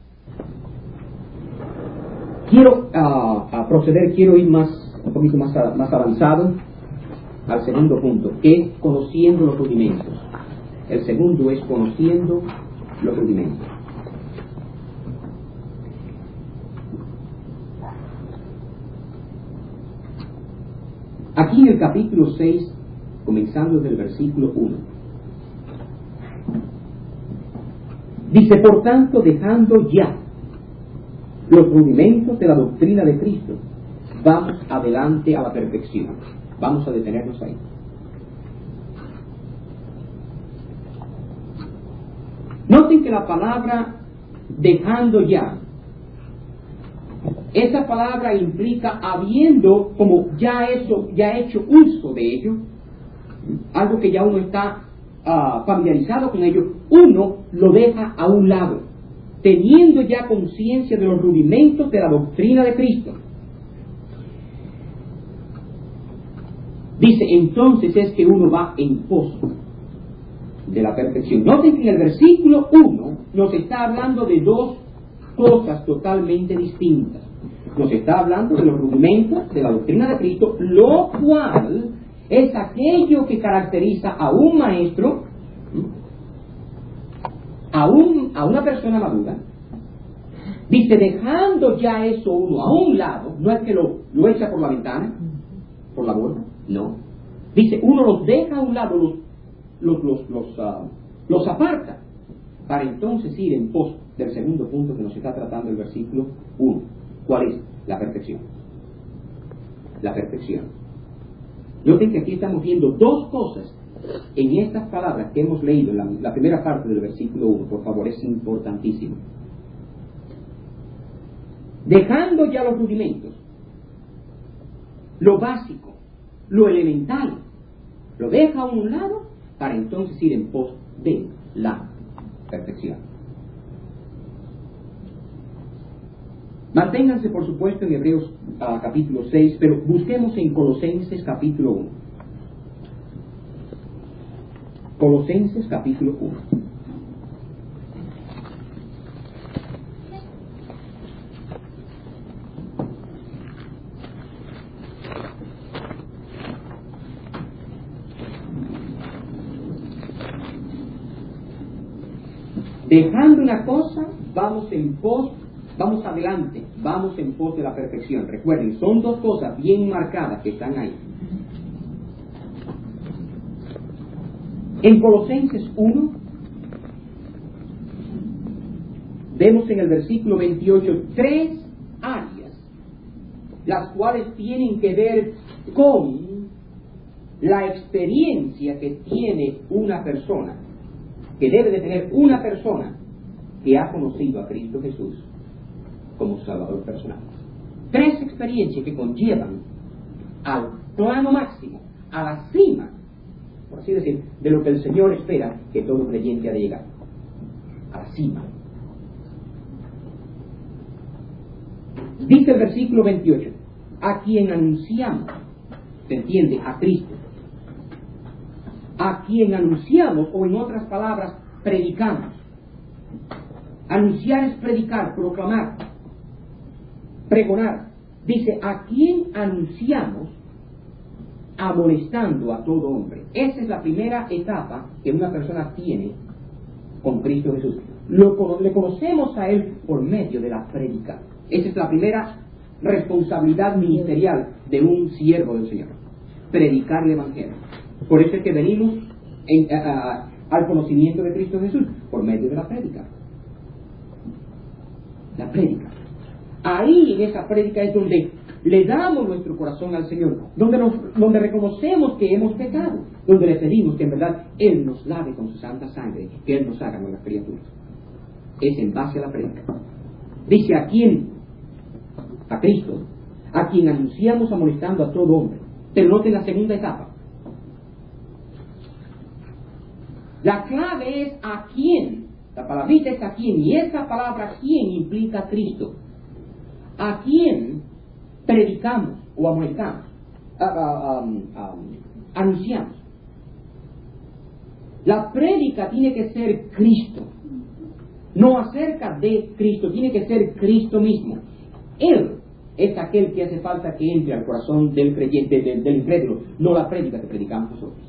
Quiero uh, a proceder, quiero ir más un poquito más, a, más avanzado al segundo punto, que es conociendo los rudimentos. El segundo es conociendo los rudimentos. Aquí en el capítulo seis, comenzando desde el versículo uno, dice: por tanto, dejando ya los rudimentos de la doctrina de Cristo, vamos adelante a la perfección. Vamos a detenernos ahí. Noten que la palabra dejando ya, esa palabra implica habiendo como ya eso, ya hecho uso de ello, algo que ya uno está uh, familiarizado con ello, uno lo deja a un lado, teniendo ya conciencia de los rudimentos de la doctrina de Cristo. Dice, entonces es que uno va en pos de la perfección. Noten que en el versículo uno nos está hablando de dos cosas totalmente distintas. Nos está hablando de los rudimentos de la doctrina de Cristo, lo cual es aquello que caracteriza a un maestro, a, un, a una persona madura. Dice, dejando ya eso uno a un lado, no es que lo, lo echa por la ventana, por la borda, no. Dice, uno los deja a un lado, los, los, los, los, uh, los aparta, para entonces ir en pos del segundo punto que nos está tratando el versículo uno. ¿Cuál es? La perfección. La perfección. Noten que aquí estamos viendo dos cosas en estas palabras que hemos leído en la, la primera parte del versículo uno. Por favor, es importantísimo. Dejando ya los rudimentos, lo básico, lo elemental, lo deja a un lado para entonces ir en pos de la perfección. Manténganse, por supuesto, en Hebreos uh, capítulo seis, pero busquemos en Colosenses capítulo uno. Colosenses capítulo uno. Dejando una cosa, vamos en pos, vamos adelante, vamos en pos de la perfección. Recuerden, son dos cosas bien marcadas que están ahí. En Colosenses uno, vemos en el versículo veintiocho tres áreas, las cuales tienen que ver con la experiencia que tiene una persona, que debe de tener una persona que ha conocido a Cristo Jesús como Salvador personal. Tres experiencias que conllevan al plano máximo, a la cima, por así decir, de lo que el Señor espera que todo creyente ha de llegar. A la cima. Dice el versículo veintiocho, a quien anunciamos, ¿se entiende? A Cristo. A quien anunciamos, o en otras palabras, predicamos. Anunciar es predicar, proclamar, pregonar. Dice, a quien anunciamos, amonestando a todo hombre. Esa es la primera etapa que una persona tiene con Cristo Jesús. Lo, le conocemos a Él por medio de la prédica. Esa es la primera responsabilidad ministerial de un siervo del Señor. Predicar el Evangelio. Por eso es que venimos en, a, a, al conocimiento de Cristo Jesús, por medio de la prédica. La prédica. Ahí en esa prédica es donde le damos nuestro corazón al Señor, donde, nos, donde reconocemos que hemos pecado, donde le pedimos que en verdad Él nos lave con su santa sangre, que Él nos haga nuevas criaturas. Es en base a la prédica. Dice, ¿a quién? A Cristo, a quien anunciamos amonestando a todo hombre. Pero noten la segunda etapa. La clave es a quién. La palabrita es a quién. Y esa palabra quién implica a Cristo. A quién predicamos o amonestamos, uh, uh, um, um, anunciamos. La prédica tiene que ser Cristo. No acerca de Cristo, tiene que ser Cristo mismo. Él es aquel que hace falta que entre al corazón del creyente, del, del incrédulo, no la prédica que predicamos nosotros.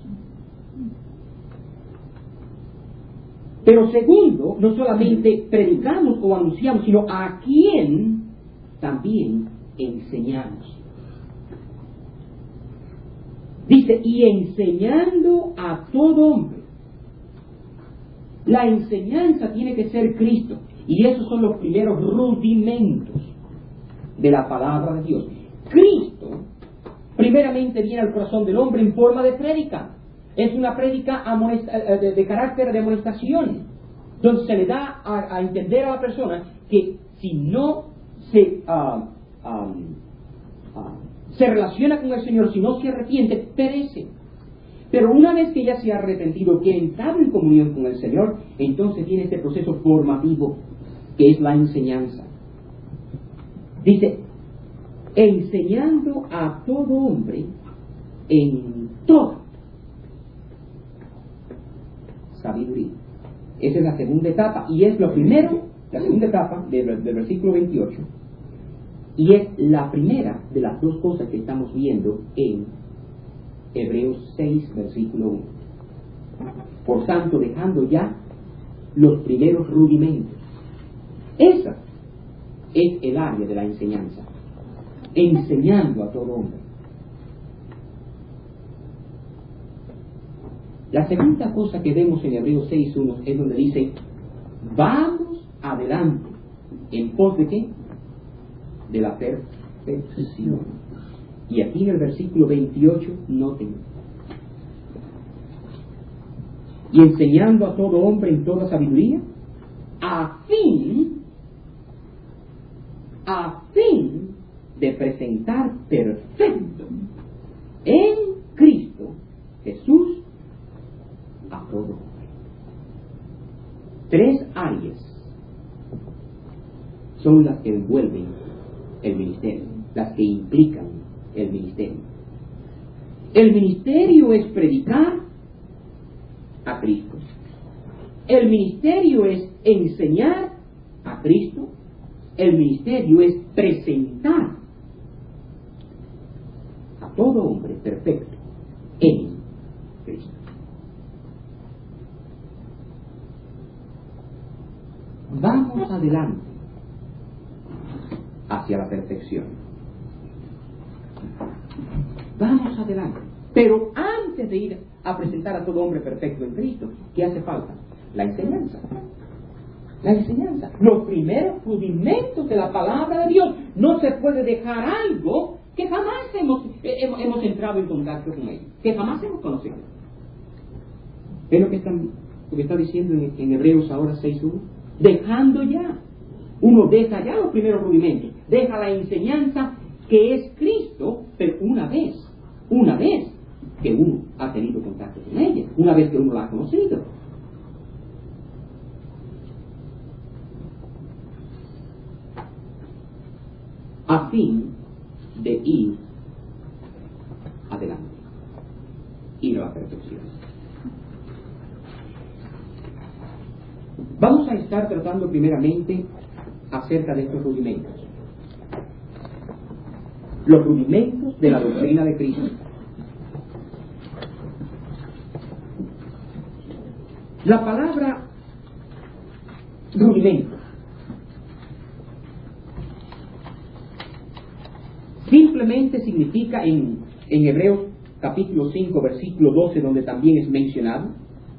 Pero segundo, no solamente predicamos o anunciamos, sino a quién también enseñamos. Dice, y enseñando a todo hombre. La enseñanza tiene que ser Cristo. Y esos son los primeros rudimentos de la palabra de Dios. Cristo, primeramente, viene al corazón del hombre en forma de prédica. Es una prédica de, de carácter de amonestación, donde se le da a, a entender a la persona que si no se, uh, um, uh, se relaciona con el Señor, si no se arrepiente, perece. Pero una vez que ya se ha arrepentido, que ha entrado en comunión con el Señor, entonces viene este proceso formativo, que es la enseñanza. Dice, enseñando a todo hombre en toda sabiduría. Esa es la segunda etapa, y es lo primero, la segunda etapa del, del versículo veintiocho, y es la primera de las dos cosas que estamos viendo en Hebreos seis, versículo uno. Por tanto, dejando ya los primeros rudimentos. Esa es el área de la enseñanza. Enseñando a todo hombre. La segunda cosa que vemos en Hebreos seis uno es donde dice, vamos adelante, ¿en pos de qué? De la perfección. Y aquí en el versículo veintiocho, noten, y enseñando a todo hombre en toda sabiduría, a fin, a fin de presentar perfecto en Cristo Jesús a todo hombre. Tres áreas son las que envuelven el ministerio, las que implican el ministerio. El ministerio es predicar a Cristo. El ministerio es enseñar a Cristo. El ministerio es presentar a todo hombre perfecto en Cristo. Vamos adelante hacia la perfección. Vamos adelante. Pero antes de ir a presentar a todo hombre perfecto en Cristo, ¿qué hace falta? La enseñanza. La enseñanza. Los primeros rudimentos de la palabra de Dios. No se puede dejar algo que jamás hemos, hemos, hemos entrado en contacto con él, que jamás hemos conocido. ¿Ven lo que está, lo que está diciendo en, en Hebreos ahora seis uno? Dejando ya. Uno deja ya los primeros rudimentos. Deja la enseñanza que es Cristo, pero una vez, una vez que uno ha tenido contacto con ella, una vez que uno la ha conocido. A fin de ir adelante, ir a la perfección. Vamos a estar tratando primeramente acerca de estos rudimentos. Los rudimentos de la doctrina de Cristo. La palabra rudimento simplemente significa en, en Hebreos capítulo cinco, versículo doce, donde también es mencionado,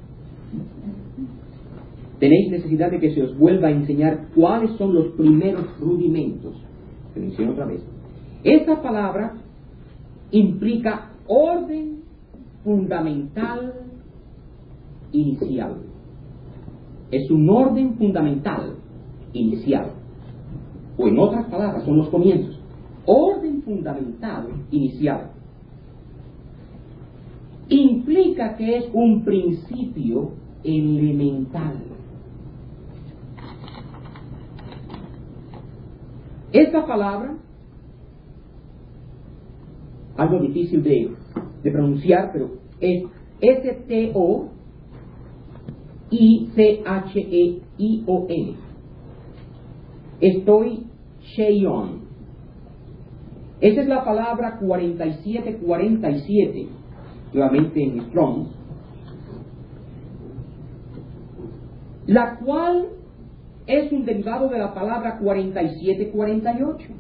tenéis necesidad de que se os vuelva a enseñar cuáles son los primeros rudimentos. Se menciona otra vez. Esta palabra implica orden fundamental inicial. Es un orden fundamental inicial. O en otras palabras, son los comienzos. Orden fundamental inicial. Implica que es un principio elemental. Esta palabra, algo difícil de, de pronunciar, pero es S T O I C H E I O N. Estoy Sheion. Esa es la palabra cuarenta y siete cuarenta y siete, nuevamente en Strong, la cual es un derivado de la palabra cuarenta y siete cuarenta y ocho.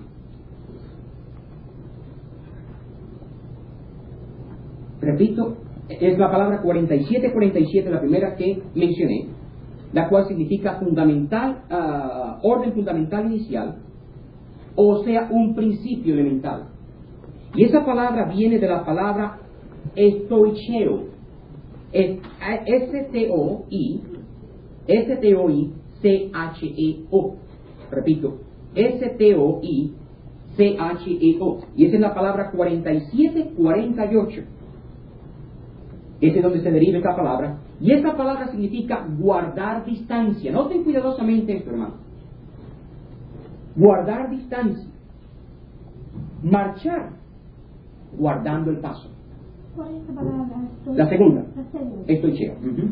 repito, es la palabra cuarenta y siete cuarenta y siete, la primera que mencioné, la cual significa fundamental, uh, orden fundamental inicial, o sea, un principio elemental. Y esa palabra viene de la palabra estoicheo, S T O I, S T O I C H E O, repito, S T O I C H E O, y esa es la palabra cuarenta y siete cuarenta y ocho. Ese es donde se deriva esta palabra, y esta palabra significa guardar distancia. Noten cuidadosamente esto, hermano. Guardar distancia. Marchar guardando el paso. ¿Cuál es la palabra? Estoy... La segunda. La segunda. Estoicheo. Uh-huh.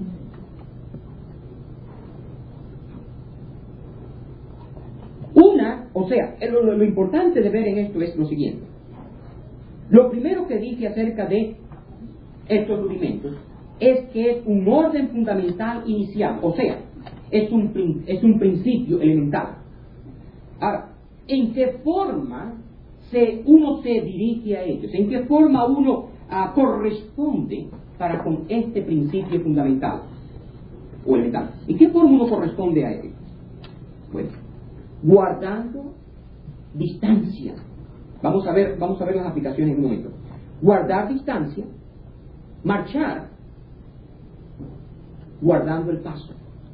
Una, o sea, lo, lo importante de ver en esto es lo siguiente. Lo primero que dije acerca de estos rudimentos es que es un orden fundamental inicial, o sea, es un, es un principio elemental. Ahora, ¿en qué forma se, uno se dirige a ellos? ¿En qué forma uno uh, corresponde para con este principio fundamental o elemental? ¿En qué forma uno corresponde a ellos? Bueno, guardando distancia. Vamos a ver, vamos a ver las aplicaciones en un momento. Guardar distancia, marchar, guardando el paso.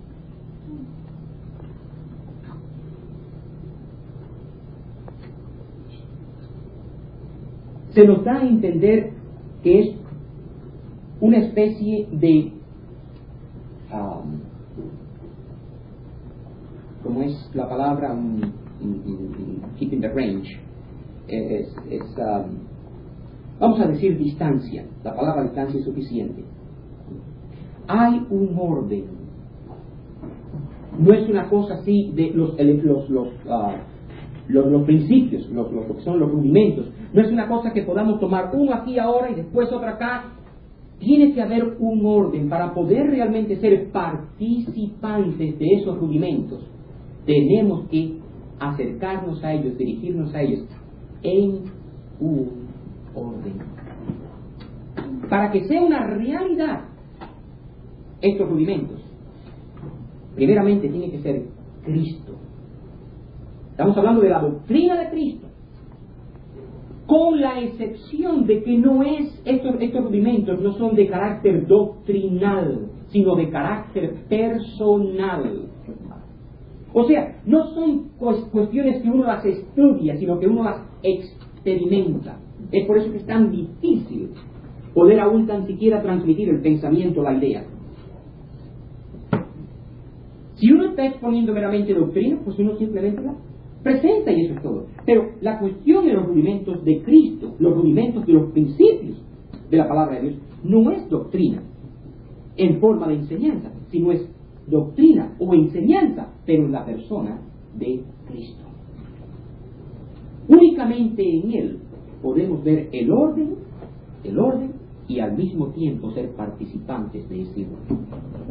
Se nos da a entender que es una especie de um, ¿cómo es la palabra? Um, keeping the range. Es, es, um, vamos a decir distancia. La palabra distancia es suficiente. Hay un orden. No es una cosa así de los, los, los, uh, los, los principios, los, los, lo que son los rudimentos. No es una cosa que podamos tomar uno aquí ahora y después otro acá. Tiene que haber un orden para poder realmente ser participantes de esos rudimentos. Tenemos que acercarnos a ellos, dirigirnos a ellos en un orden. Para que sea una realidad estos rudimentos, primeramente tiene que ser Cristo. Estamos hablando de la doctrina de Cristo, con la excepción de que no es, estos, estos rudimentos no son de carácter doctrinal, sino de carácter personal. O sea, no son cuestiones que uno las estudia, sino que uno las experimenta. Es por eso que es tan difícil poder aún tan siquiera transmitir el pensamiento, la idea. Si uno está exponiendo meramente doctrina, pues uno simplemente la presenta y eso es todo. Pero la cuestión de los rudimentos de Cristo, los rudimentos de los principios de la palabra de Dios, no es doctrina en forma de enseñanza, sino es doctrina o enseñanza, pero en la persona de Cristo. Únicamente en Él podemos ver el orden, el orden y al mismo tiempo ser participantes de ese orden.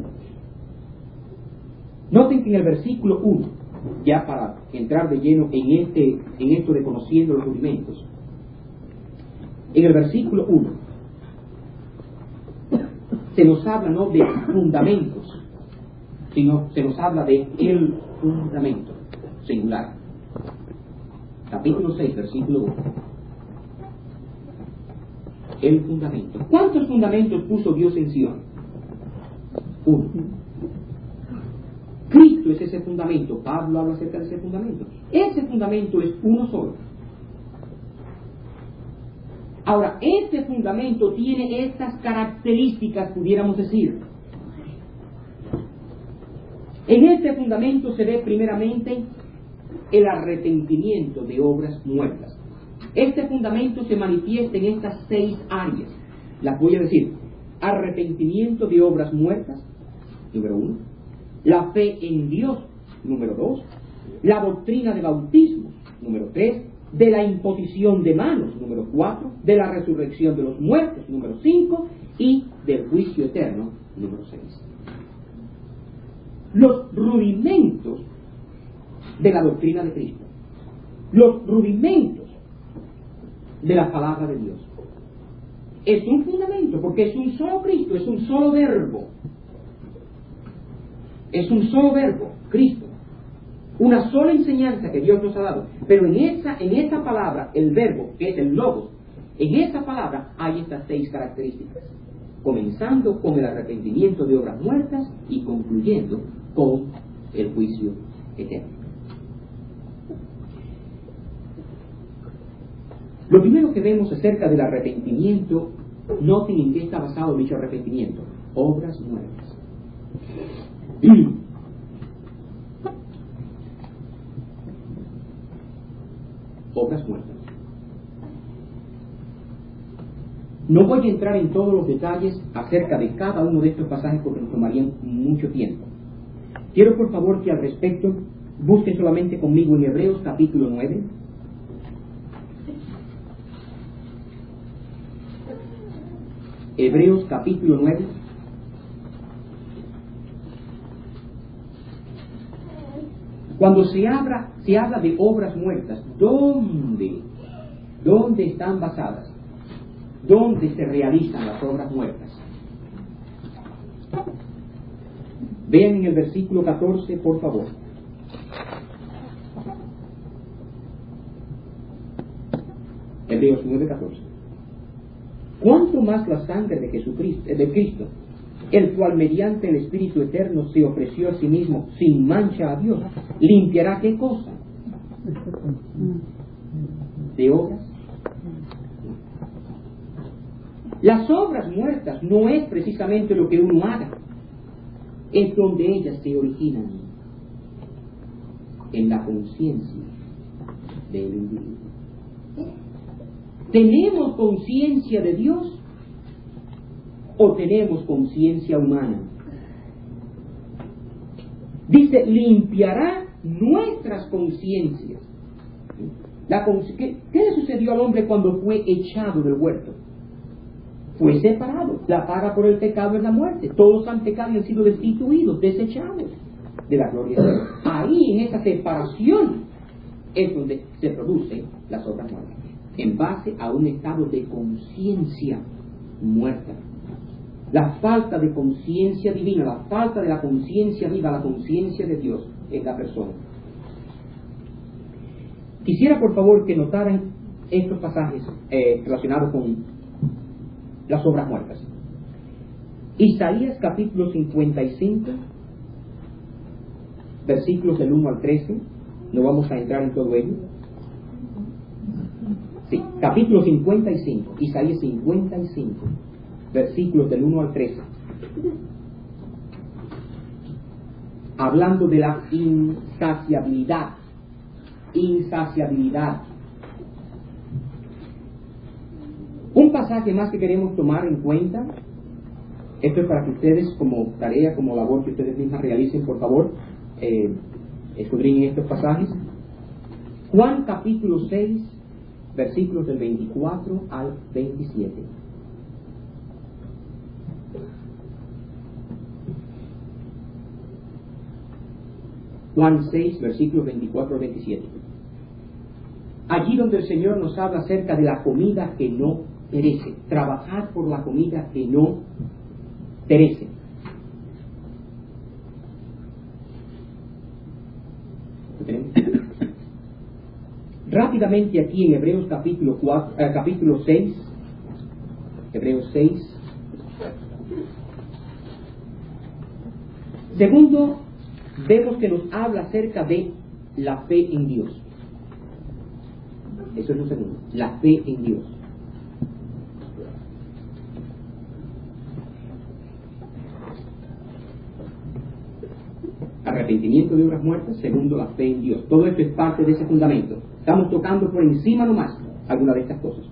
Noten que en el versículo uno, ya para entrar de lleno en este, en esto de conociendo los rudimentos, en el versículo uno se nos habla no de fundamentos, sino se nos habla de el fundamento singular. Capítulo seis, versículo uno. El fundamento. ¿Cuántos fundamentos puso Dios en Sion? Uno. Cristo es ese fundamento. Pablo habla acerca de ese fundamento. Ese fundamento es uno solo. Ahora, este fundamento tiene estas características, pudiéramos decir. En este fundamento se ve primeramente el arrepentimiento de obras muertas. Este fundamento se manifiesta en estas seis áreas. Las voy a decir. Arrepentimiento de obras muertas, número uno. La fe en Dios, número dos. La doctrina de bautismo, número tres. De la imposición de manos, número cuatro. De la resurrección de los muertos, número cinco. Y del juicio eterno, número seis. Los rudimentos de la doctrina de Cristo, los rudimentos de la palabra de Dios. es un fundamento, porque es un solo Cristo, es un solo verbo. Es un solo verbo, Cristo. Una sola enseñanza que Dios nos ha dado. Pero en esa, en esa palabra, el verbo, que es el logos, en esa palabra hay estas seis características. Comenzando con el arrepentimiento de obras muertas y concluyendo con el juicio eterno. Lo primero que vemos acerca del arrepentimiento, noten en qué está basado dicho arrepentimiento: obras muertas. Obras muertas. No voy a entrar en todos los detalles acerca de cada uno de estos pasajes porque nos tomarían mucho tiempo. Quiero por favor que al respecto busquen solamente conmigo en Hebreos capítulo nueve. Hebreos capítulo nueve. Cuando se habla, se habla de obras muertas, ¿dónde? ¿Dónde están basadas? ¿Dónde se realizan las obras muertas? Vean en el versículo catorce, por favor. Hebreos nueve, catorce. ¿Cuánto más la sangre de Jesucristo, de Cristo, el cual mediante el Espíritu Eterno se ofreció a sí mismo sin mancha a Dios, limpiará qué cosa? De obras. Las obras muertas no es precisamente lo que uno haga, es donde ellas se originan, en la conciencia del individuo. ¿Tenemos conciencia de Dios o tenemos conciencia humana? Dice, limpiará nuestras conciencias. La consci- ¿Qué, ¿Qué le sucedió al hombre cuando fue echado del huerto? Fue separado. La paga por el pecado es la muerte. Todos han pecado y han sido destituidos, desechados de la gloria de Dios. Ahí, en esa separación, es donde se producen las obras muertas, en base a un estado de conciencia muerta. La falta de conciencia divina, la falta de la conciencia viva, la conciencia de Dios en la persona. Quisiera por favor que notaran estos pasajes eh, relacionados con las obras muertas. Isaías capítulo cincuenta y cinco, versículos del uno al trece. No vamos a entrar en todo ello. Sí, capítulo cincuenta y cinco, Isaías cincuenta y cinco, versículos del uno al trece. Hablando de la insaciabilidad. Insaciabilidad. Un pasaje más que queremos tomar en cuenta. Esto es para que ustedes, como tarea, como labor que ustedes mismas realicen, por favor, eh, escudriñen estos pasajes. Juan capítulo seis, versículos del veinticuatro al veintisiete. Juan seis, versículos veinticuatro al veintisiete. Allí donde el Señor nos habla acerca de la comida que no perece. Trabajad por la comida que no perece. ¿Lo tenemos? Rápidamente aquí en Hebreos capítulo, cuatro, eh, capítulo seis, Hebreos seis. Segundo, vemos que nos habla acerca de la fe en Dios. Eso es lo segundo, la fe en Dios. Arrepentimiento de obras muertas, segundo, la fe en Dios. Todo esto es parte de ese fundamento. Estamos tocando por encima nomás alguna de estas cosas.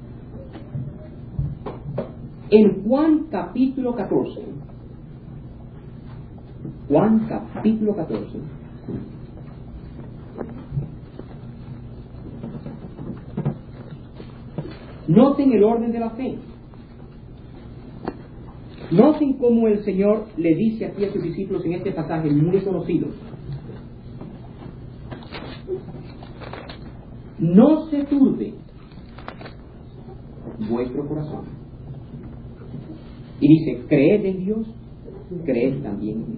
En Juan capítulo catorce, Juan capítulo catorce, noten el orden de la fe. Noten cómo el Señor le dice aquí a sus discípulos en este pasaje muy conocido: no se turbe vuestro corazón. Y dice, creed en Dios, creed también en mí.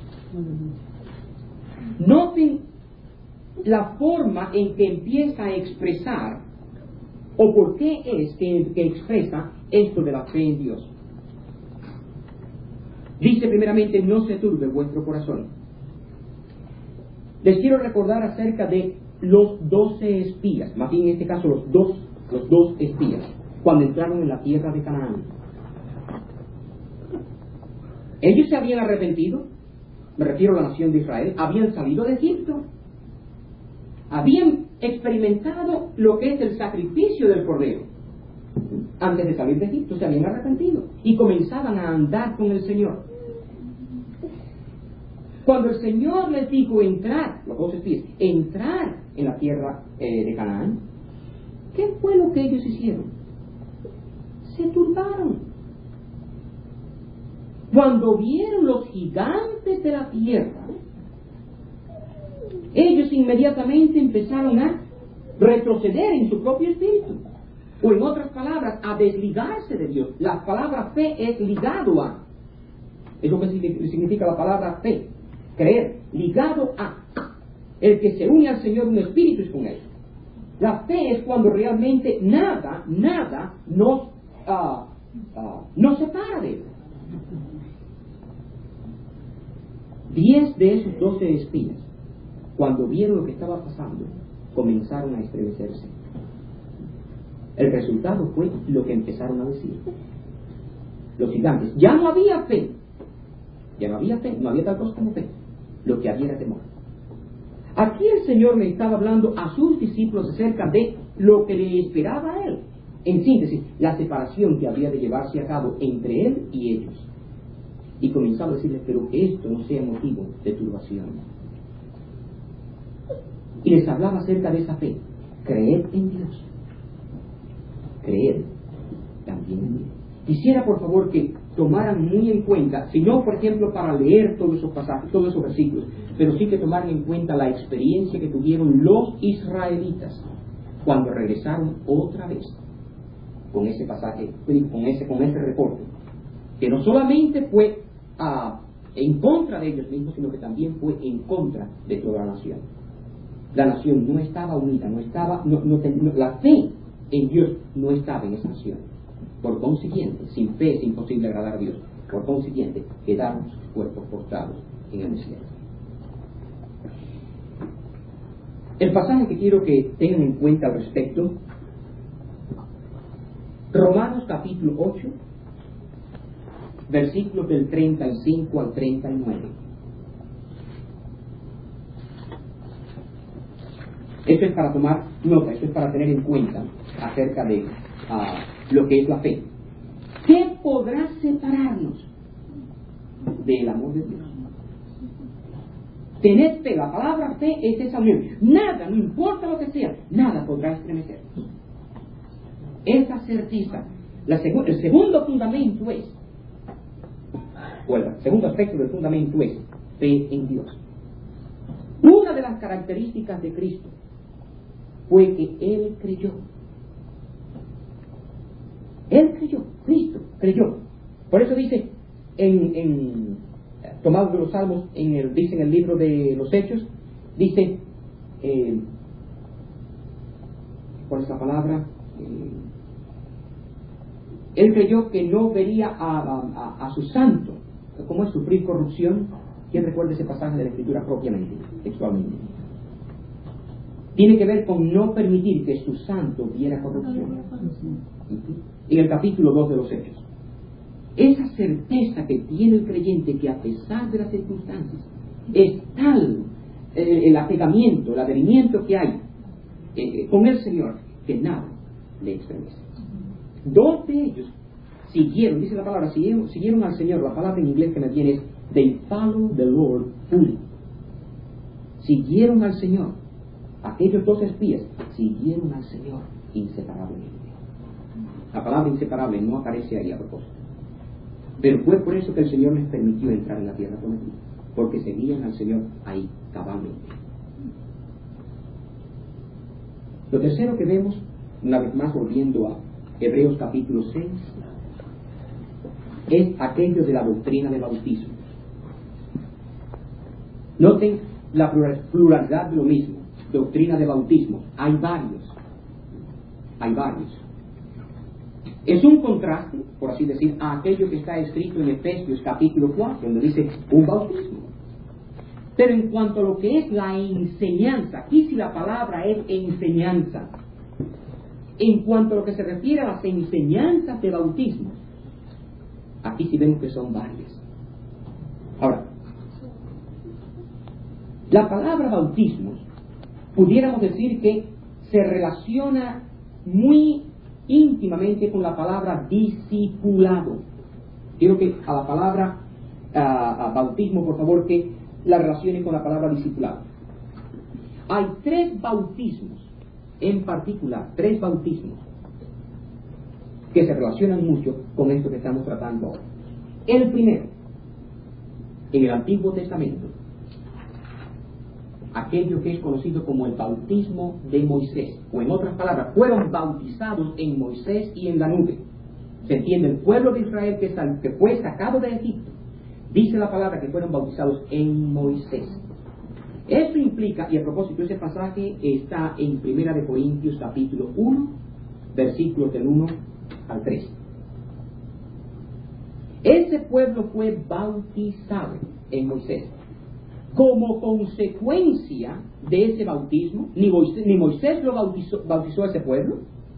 Noten la forma en que empieza a expresar, o por qué es que, que expresa esto de la fe en Dios. Dice primeramente, no se turbe vuestro corazón. Les quiero recordar acerca de los doce espías, más bien en este caso los dos, los dos espías, cuando entraron en la tierra de Canaán. Ellos se habían arrepentido, me refiero a la nación de Israel, habían salido de Egipto, habían experimentado lo que es el sacrificio del cordero. Antes de salir de Egipto se habían arrepentido y comenzaban a andar con el Señor. Cuando el Señor les dijo entrar, los dos espías, entrar en la tierra eh, de Canaán, ¿qué fue lo que ellos hicieron? Se turbaron. Cuando vieron los gigantes de la tierra, ellos inmediatamente empezaron a retroceder en su propio espíritu. O en otras palabras, a desligarse de Dios. La palabra fe es ligado a. Es lo que significa la palabra fe. Creer, ligado a. El que se une al Señor, un espíritu es con Él. La fe es cuando realmente nada, nada nos, uh, uh, nos separa de Él. Diez de esos doce espías, cuando vieron lo que estaba pasando, comenzaron a estremecerse. El resultado fue lo que empezaron a decir. Los gigantes, ya no había fe. Ya no había fe, no había tal cosa como fe. Lo que había era temor. Aquí el Señor le estaba hablando a sus discípulos acerca de lo que le esperaba a Él. En síntesis, la separación que había de llevarse a cabo entre Él y ellos. Y comenzaba a decirles, pero que esto no sea motivo de turbación. Y les hablaba acerca de esa fe. Creed en Dios. Creed también en mí. Quisiera, por favor, que tomaran muy en cuenta, si no, por ejemplo, para leer todos esos pasajes, todos esos versículos, pero sí que tomaran en cuenta la experiencia que tuvieron los israelitas cuando regresaron otra vez con ese pasaje, con ese, con ese reporte, que no solamente fue a, en contra de ellos mismos, sino que también fue en contra de toda la nación. La nación no estaba unida, no estaba, no, no, no, la fe en Dios no estaba en esa nación. Por consiguiente, sin fe es imposible agradar a Dios. Por consiguiente, quedaron sus cuerpos postrados en el desierto. El pasaje que quiero que tengan en cuenta al respecto, Romanos capítulo ocho, versículos del treinta y cinco al treinta y nueve. Esto es para tomar nota, esto es para tener en cuenta acerca de uh, lo que es la fe. ¿Qué podrá separarnos del amor de Dios? Tened fe, la palabra fe es esa unión. Nada, no importa lo que sea, nada podrá estremecernos. Esa certeza. La seg- el segundo fundamento es, o el segundo aspecto del fundamento es fe en Dios. Una de las características de Cristo fue que Él creyó. Él creyó, Cristo creyó. Por eso dice, en, en tomado de los Salmos, en el, dice en el libro de los Hechos, dice, eh, ¿cuál es la palabra? Eh, él creyó que no vería a, a, a su santo. ¿Cómo es sufrir corrupción? ¿Quién recuerda ese pasaje de la Escritura propiamente, textualmente? Tiene que ver con no permitir que su santo viera corrupción. En el capítulo dos de los Hechos. Esa certeza que tiene el creyente que a pesar de las circunstancias es tal eh, el apegamiento, el adherimiento que hay eh, con el Señor, que nada le estremece. Dos de ellos siguieron, dice la palabra, siguieron, siguieron al Señor. La palabra en inglés que me viene es they follow the Lord fully. Siguieron al Señor. Aquellos dos espías siguieron al Señor inseparablemente. La palabra inseparable no aparece ahí a propósito. Pero fue por eso que el Señor les permitió entrar en la tierra prometida, porque seguían al Señor ahí cabalmente. Lo tercero que vemos, una vez más volviendo a Hebreos capítulo seis, es aquello de la doctrina de bautismo. Noten la pluralidad de lo mismo. Doctrina de bautismo. Hay varios. Hay varios. Es un contraste, por así decir, a aquello que está escrito en Efesios capítulo cuatro, donde dice un bautismo. Pero en cuanto a lo que es la enseñanza, aquí sí la palabra es enseñanza. En cuanto a lo que se refiere a las enseñanzas de bautismo, aquí sí vemos que son varias. Ahora, la palabra bautismo, pudiéramos decir que se relaciona muy íntimamente con la palabra discipulado. Quiero que a la palabra a, a bautismo, por favor, que la relacione con la palabra discipulado. Hay tres bautismos en particular, tres bautismos que se relacionan mucho con esto que estamos tratando ahora. El primero, en el Antiguo Testamento, aquello que es conocido como el bautismo de Moisés, o en otras palabras, fueron bautizados en Moisés y en la nube. Se entiende, el pueblo de Israel que, sal, que fue sacado de Egipto, dice la palabra que fueron bautizados en Moisés. Esto implica, y a propósito, ese pasaje está en Primera de Corintios capítulo uno, versículos del uno al tres. Ese pueblo fue bautizado en Moisés. Como consecuencia de ese bautismo, ni Moisés, ni Moisés lo bautizó, bautizó a ese pueblo,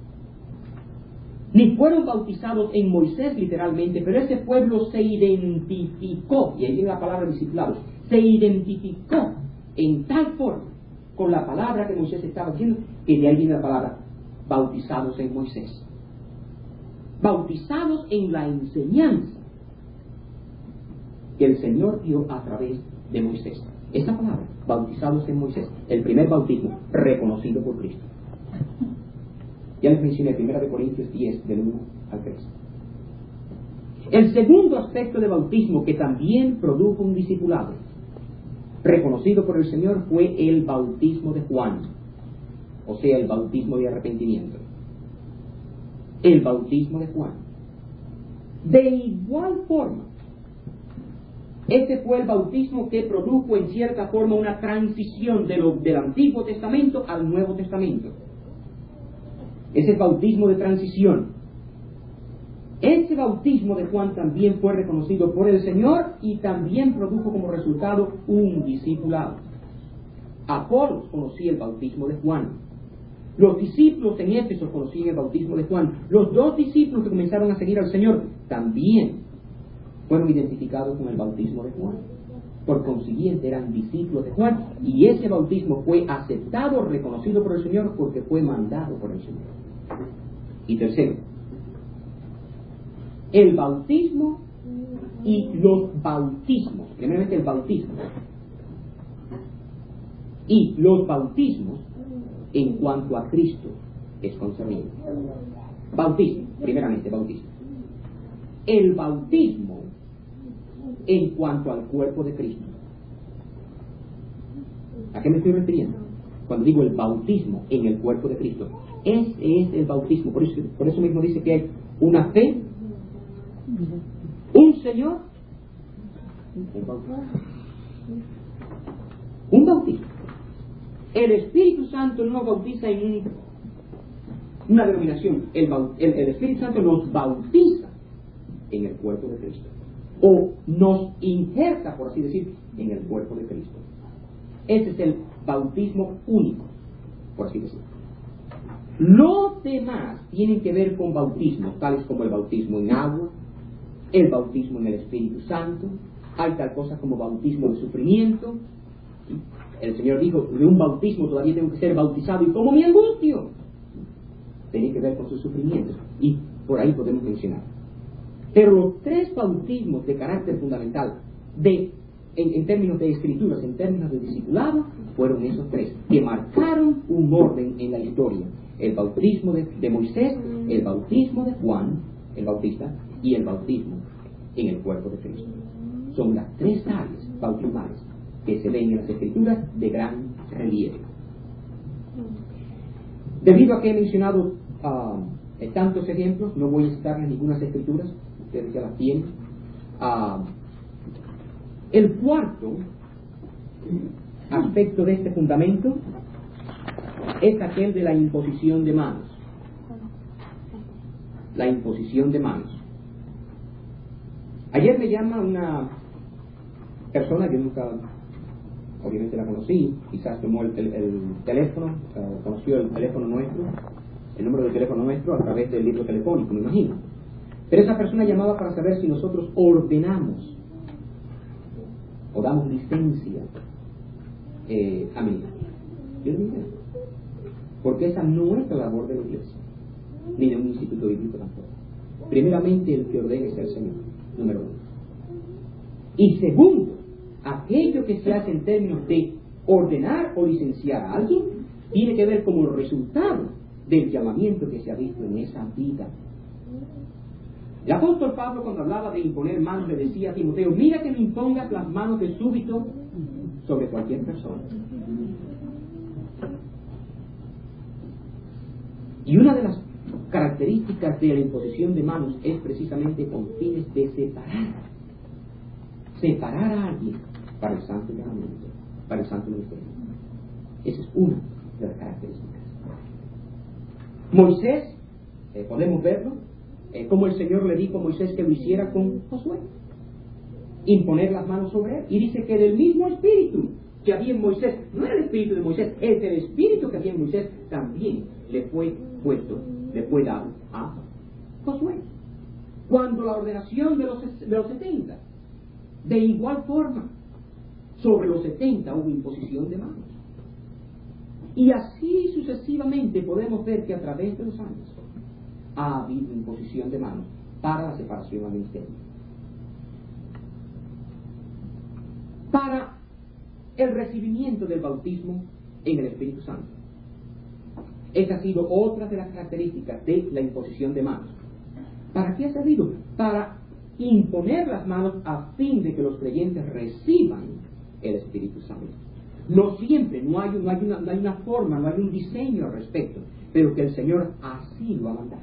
ni fueron bautizados en Moisés literalmente, pero ese pueblo se identificó, y ahí viene la palabra discipulado, se identificó en tal forma con la palabra que Moisés estaba diciendo, que de ahí viene la palabra bautizados en Moisés. Bautizados en la enseñanza que el Señor dio a través de Moisés. Esa palabra, bautizados en Moisés, el primer bautismo reconocido por Cristo. Ya les mencioné Primera de Corintios diez, del uno al tres. El segundo aspecto de bautismo que también produjo un discipulado reconocido por el Señor fue el bautismo de Juan, o sea, el bautismo de arrepentimiento. El bautismo de Juan. De igual forma, este fue el bautismo que produjo en cierta forma una transición de lo, del Antiguo Testamento al Nuevo Testamento. Es el bautismo de transición. Ese bautismo de Juan también fue reconocido por el Señor y también produjo como resultado un discipulado. Apolos conocía el bautismo de Juan. Los discípulos en Éfeso conocían el bautismo de Juan. Los dos discípulos que comenzaron a seguir al Señor también fueron identificados con el bautismo de Juan. Por consiguiente, eran discípulos de Juan, y ese bautismo fue aceptado, reconocido por el Señor, porque fue mandado por el Señor. Y tercero, el bautismo y los bautismos, primeramente el bautismo y los bautismos en cuanto a Cristo es concernido. Bautismo, primeramente bautismo. El bautismo en cuanto al cuerpo de Cristo. ¿A qué me estoy refiriendo? Cuando digo el bautismo en el cuerpo de Cristo, ese es el bautismo. Por eso, por eso mismo dice que hay una fe, un Señor, un bautismo. Un bautismo. El Espíritu Santo no bautiza en un, una denominación. El, el, el Espíritu Santo nos bautiza en el cuerpo de Cristo, o nos injerta, por así decir, en el cuerpo de Cristo. Ese es el bautismo único, por así decirlo. Los demás tienen que ver con bautismos, tales como el bautismo en agua, el bautismo en el Espíritu Santo. Hay tal cosa como bautismo de sufrimiento. El Señor dijo, de un bautismo todavía tengo que ser bautizado, y como mi angustio, tiene que ver con sus sufrimientos, y por ahí podemos mencionar. Pero los tres bautismos de carácter fundamental, de, en, en términos de escrituras, en términos de discipulado, fueron esos tres, que marcaron un orden en la historia. El bautismo de, de Moisés, el bautismo de Juan, el Bautista, y el bautismo en el cuerpo de Cristo. Son las tres áreas bautismales que se ven en las escrituras de gran relieve. Debido a que he mencionado uh, tantos ejemplos, no voy a citarles ninguna escrituras, ustedes ya las tienen. Ah, el cuarto aspecto de este fundamento es aquel de la imposición de manos. La imposición de manos. Ayer me llama una persona, yo nunca, obviamente la conocí, quizás tomó el, el, el teléfono, uh, conoció el teléfono nuestro, el número de teléfono nuestro a través del libro telefónico, me imagino. Pero esa persona llamaba para saber si nosotros ordenamos o damos licencia eh, a mi hija. Yo le dije, porque esa no es la labor de la iglesia, ni de un instituto bíblico tampoco. Primeramente, el que ordene es el Señor, número uno. Y segundo, aquello que se hace en términos de ordenar o licenciar a alguien tiene que ver como resultado del llamamiento que se ha visto en esa vida. El apóstol Pablo, cuando hablaba de imponer manos, le decía a Timoteo: mira que me impongas las manos de súbito sobre cualquier persona. Y una de las características de la imposición de manos es precisamente con fines de separar separar a alguien para el santo llamamiento, para el santo ministerio. Esa es una de las características. Moisés, eh, podemos verlo, eh, como el Señor le dijo a Moisés que lo hiciera con Josué, imponer las manos sobre él, y dice que del mismo espíritu que había en Moisés, no era el espíritu de Moisés, es el espíritu que había en Moisés, también le fue puesto, le fue dado a Josué. Cuando la ordenación de los, de los setenta, de igual forma, sobre los setenta hubo imposición de manos. Y así sucesivamente podemos ver que a través de los años ha habido imposición de manos para la separación al ministerio. Para el recibimiento del bautismo en el Espíritu Santo. Esa ha sido otra de las características de la imposición de manos. ¿Para qué ha servido? Para imponer las manos a fin de que los creyentes reciban el Espíritu Santo. No siempre, no hay, no hay, una, no hay una forma, no hay un diseño al respecto, pero que el Señor así lo ha mandado.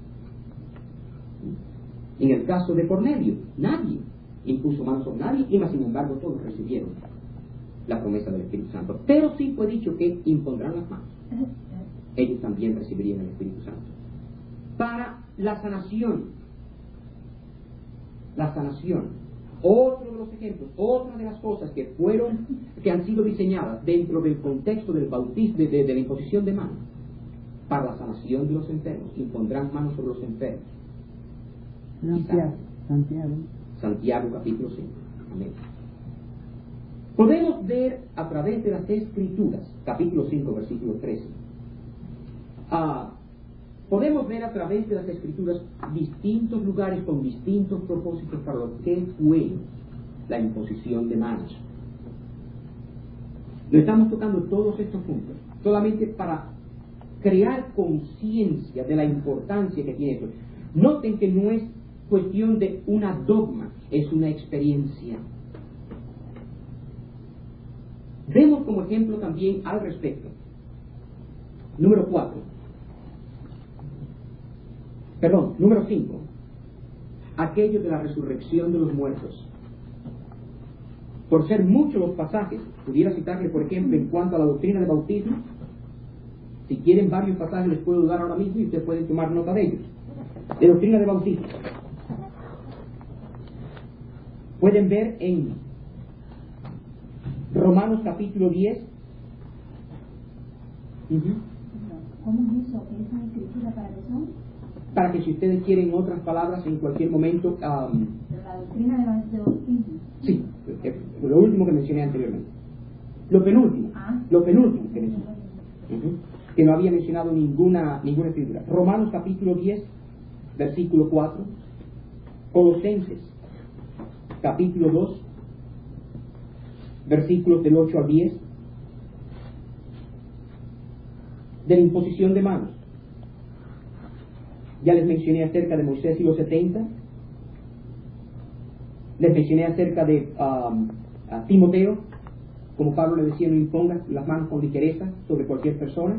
En el caso de Cornelio, nadie impuso manos sobre nadie, y más sin embargo todos recibieron la promesa del Espíritu Santo. Pero sí fue dicho que impondrán las manos. Ellos también recibirían el Espíritu Santo. Para la sanación, la sanación, otro de los ejemplos, otra de las cosas que fueron, que han sido diseñadas dentro del contexto del bautismo, de, de, de la imposición de manos, para la sanación de los enfermos, impondrán manos sobre los enfermos. Santiago, Santiago. Santiago capítulo cinco. Amén. Podemos ver a través de las Escrituras, capítulo cinco, versículo trece. Ah, podemos ver a través de las Escrituras distintos lugares con distintos propósitos para lo que fue la imposición de manos. Lo estamos tocando todos estos puntos, solamente para crear conciencia de la importancia que tiene esto. Noten que no es cuestión de una dogma, es una experiencia. Vemos como ejemplo también al respecto. Número cuatro. Perdón, número cinco. Aquello de la resurrección de los muertos. Por ser muchos los pasajes, pudiera citarle, por ejemplo, en cuanto a la doctrina del bautismo. Si quieren varios pasajes les puedo dar ahora mismo y ustedes pueden tomar nota de ellos. De doctrina del bautismo. Pueden ver en Romanos capítulo diez. Uh-huh. ¿Cómo es eso? ¿Es una escritura para qué son? Para que si ustedes quieren otras palabras en cualquier momento... Um, la doctrina de bautismo. Sí, lo último que mencioné anteriormente. Lo penúltimo. Ah. Lo penúltimo que mencioné. Uh-huh. Que no había mencionado ninguna, ninguna escritura. Romanos capítulo diez, versículo cuatro. Colosenses capítulo dos, versículos del ocho al diez. De la imposición de manos. Ya les mencioné acerca de Moisés y los setenta. Les mencioné acerca de um, a Timoteo, como Pablo le decía, no impongas las manos con ligereza sobre cualquier persona.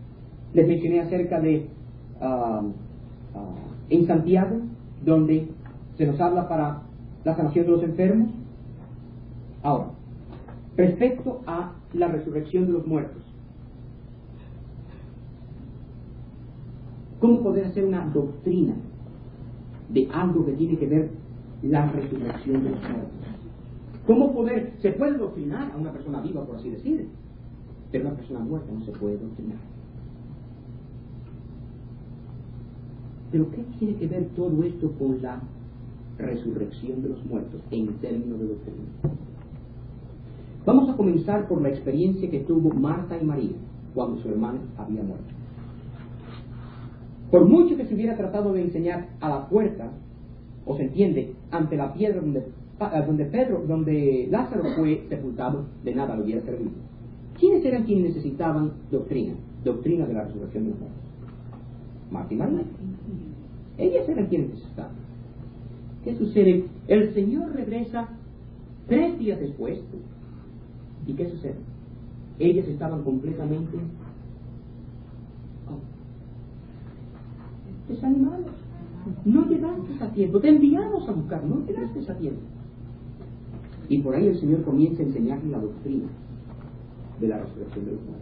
Les mencioné acerca de uh, uh, en Santiago, donde se nos habla para la sanación de los enfermos. Ahora, respecto a la resurrección de los muertos, ¿cómo poder hacer una doctrina de algo que tiene que ver la resurrección de los muertos? ¿Cómo poder? Se puede doctrinar a una persona viva, por así decir, pero una persona muerta no se puede doctrinar. ¿Pero qué tiene que ver todo esto con la resurrección de los muertos en términos de doctrina? Vamos a comenzar por la experiencia que tuvo Marta y María cuando su hermana había muerto. Por mucho que se hubiera tratado de enseñar a la puerta, o se entiende, ante la piedra donde, donde Pedro, donde Lázaro fue sepultado, de nada le hubiera servido. ¿Quiénes eran quienes necesitaban doctrina? Doctrina de la resurrección de los muertos. Marta y María. Ellas eran quienes necesitaban. ¿Qué sucede? El Señor regresa tres días después. ¿Y qué sucede? Ellas estaban completamente oh, desanimadas. No llegaste a tiempo. Te enviamos a buscar. No llegaste a tiempo. Y por ahí el Señor comienza a enseñarle la doctrina de la resurrección de los muertos.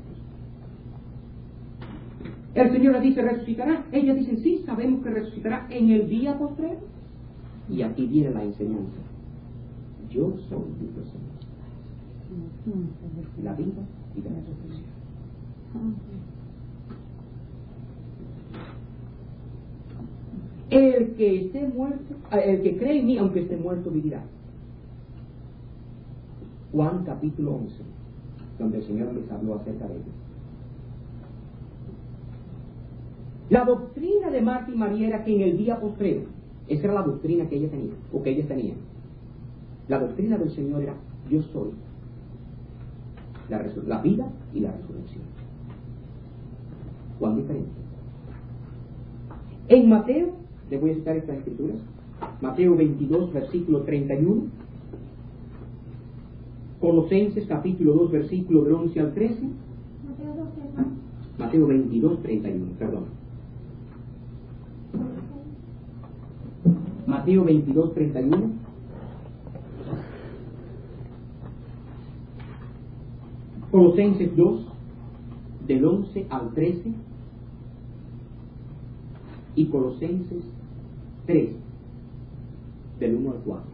El Señor le dice, ¿resucitará? Ellas dicen, sí, sabemos que resucitará en el día postrero. Y aquí viene la enseñanza. Yo soy, dijo el Señor, la vida y la resurrección. El que esté muerto, el que cree en mí, aunque esté muerto, vivirá. Juan capítulo once, donde el Señor les habló acerca de ello. La doctrina de Marta y María era que en el día postrero, esa era la doctrina que ella tenía, o que ellas tenían. La doctrina del Señor era, yo soy la, la vida y la resurrección. ¿Cuán diferente? En Mateo, les voy a citar estas escrituras, Mateo veintidós, versículo treinta y uno, Colosenses capítulo dos, versículo del once al trece, Mateo veintidós, treinta y uno, perdón. Mateo veintidós, treinta y uno. Colosenses dos, del once al trece. Y Colosenses tres, del uno al cuatro.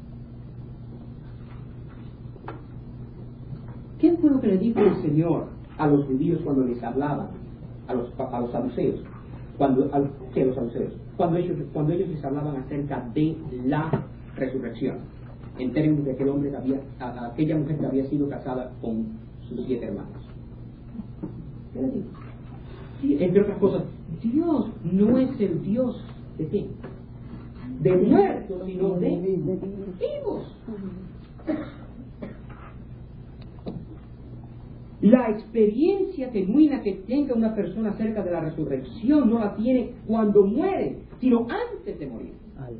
¿Qué fue lo que le dijo el Señor a los judíos cuando les hablaba? A los, a los saduceos. Cuando, a, sí, a los saduceos. Cuando ellos, cuando ellos les hablaban acerca de la resurrección, en términos de aquel hombre que había, a, a aquella mujer que había sido casada con sus siete hermanos. ¿Qué le dijo? Sí, entre otras cosas, Dios no es el Dios de qué, de muertos, sino de vivos. La experiencia genuina que tenga una persona acerca de la resurrección no la tiene cuando muere, sino antes de morir.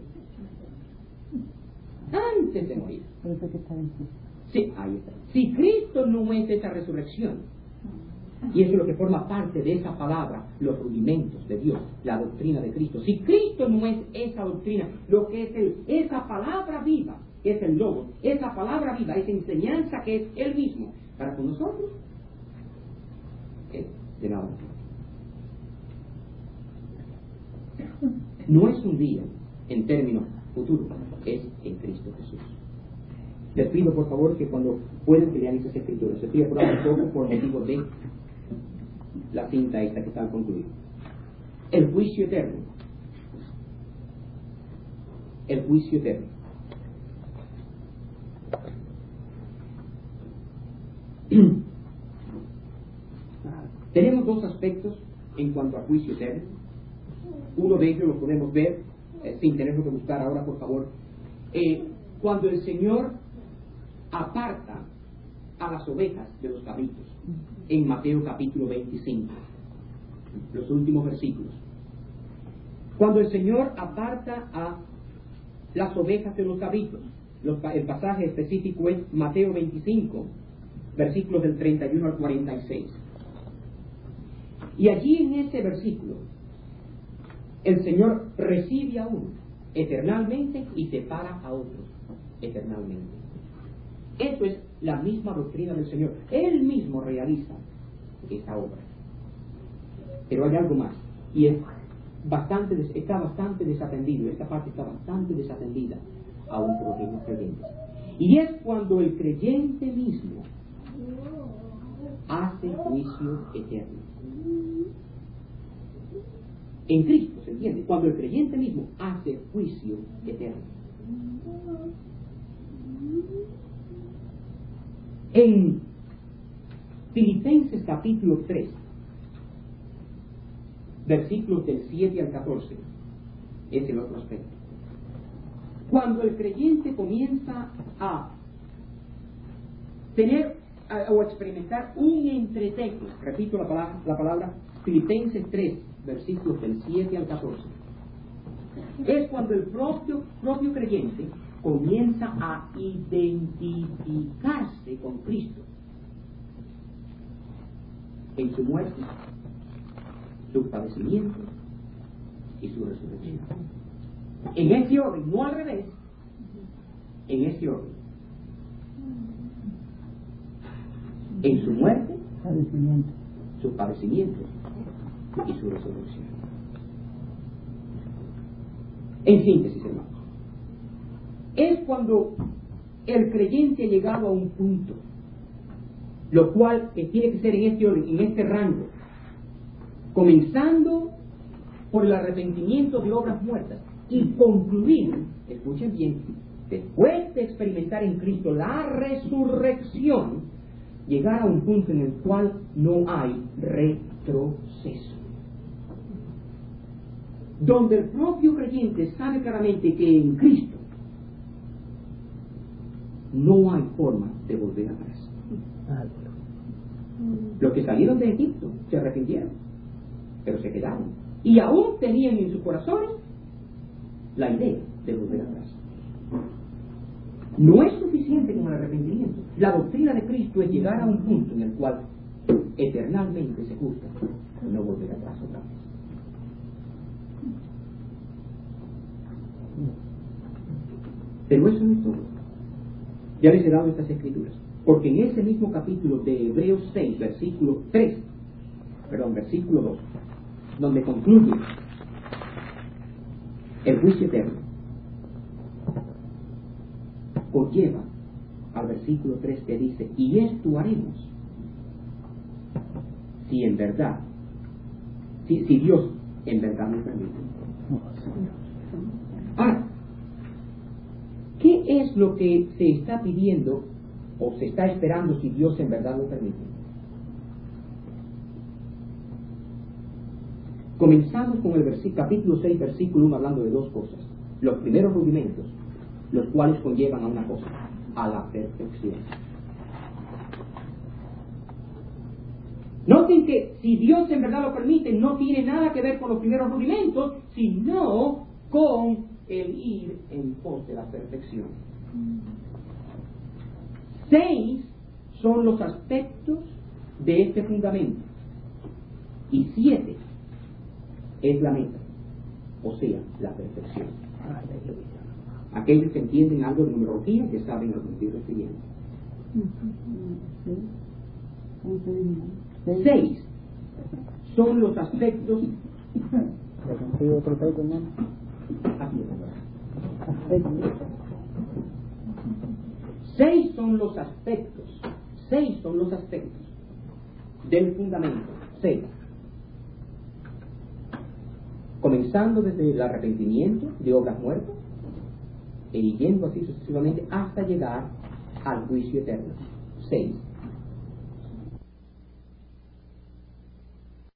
Antes de morir. Sí, ahí está. Si Cristo no es esa resurrección, y eso es lo que forma parte de esa palabra, los rudimentos de Dios, la doctrina de Cristo. Si Cristo no es esa doctrina, lo que es el, esa palabra viva, que es el Logos, esa palabra viva, esa enseñanza que es Él mismo, para con nosotros, es de nada. No es un día en términos futuros, es en Cristo Jesús. Les pido por favor que cuando puedan que lean esas escrituras, les pido por un poco por motivo de la cinta esta que está al concluir. El juicio eterno. El juicio eterno. Tenemos dos aspectos en cuanto a juicio eterno. Uno de ellos lo podemos ver eh, sin tenerlo que buscar ahora, por favor. Eh, cuando el Señor aparta a las ovejas de los cabritos, en Mateo capítulo veinticinco, los últimos versículos. Cuando el Señor aparta a las ovejas de los cabritos, los, el pasaje específico es Mateo veinticinco, versículos del treinta y uno al cuarenta y seis. Y allí en ese versículo, el Señor recibe a uno eternalmente y separa a otros eternalmente. Eso es la misma doctrina del Señor. Él mismo realiza esta obra. Pero hay algo más, y es bastante, está bastante desatendido, esta parte está bastante desatendida aún por los mismos creyentes. Y es cuando el creyente mismo hace juicio eterno. En Cristo, ¿se entiende? Cuando el creyente mismo hace juicio eterno. En Filipenses capítulo tres, versículos del siete al catorce, es el otro aspecto. Cuando el creyente comienza a tener a, o a experimentar un entretexto, repito la palabra, la palabra Filipenses tres, versículos del siete al catorce, es cuando el propio, propio creyente comienza a identificarse con Cristo en su muerte, sus padecimientos y su resurrección. En ese orden, no al revés, en ese orden. En su muerte, Padecimiento. sus padecimientos y su resurrección. En síntesis, hermanos, es cuando el creyente ha llegado a un punto, lo cual que tiene que ser en este orden, en este rango, comenzando por el arrepentimiento de obras muertas y concluir, escuchen bien, después de experimentar en Cristo la resurrección, llegar a un punto en el cual no hay retroceso, donde el propio creyente sabe claramente que en Cristo no hay forma de volver atrás. Los que salieron de Egipto se arrepintieron, pero se quedaron, y aún tenían en sus corazones la idea de volver atrás. No es suficiente con el arrepentimiento. La doctrina de Cristo es llegar a un punto en el cual eternalmente se juzga no volver atrás otra vez. Pero eso no es todo. Ya les he dado estas escrituras, porque en ese mismo capítulo de Hebreos seis, versículo tres, perdón, versículo dos, donde concluye el juicio eterno, conlleva al versículo tres que dice: y esto haremos si en verdad, si, si Dios en verdad nos permite. Ahora, ¿qué es lo que se está pidiendo o se está esperando si Dios en verdad lo permite? Comenzamos con el capítulo seis, versículo uno, hablando de dos cosas. Los primeros rudimentos, los cuales conllevan a una cosa, a la perfección. Noten que si Dios en verdad lo permite, no tiene nada que ver con los primeros rudimentos, sino con el ir en pos de la perfección. Seis son los aspectos de este fundamento, y siete es la meta, o sea, la perfección. Aquellos que entienden algo de numerología, que saben a lo que estoy refiriendo. Seis son los aspectos. Seis son los aspectos. Seis son los aspectos del fundamento. Seis. Comenzando desde el arrepentimiento de obras muertas e yendo así sucesivamente hasta llegar al juicio eterno. Seis.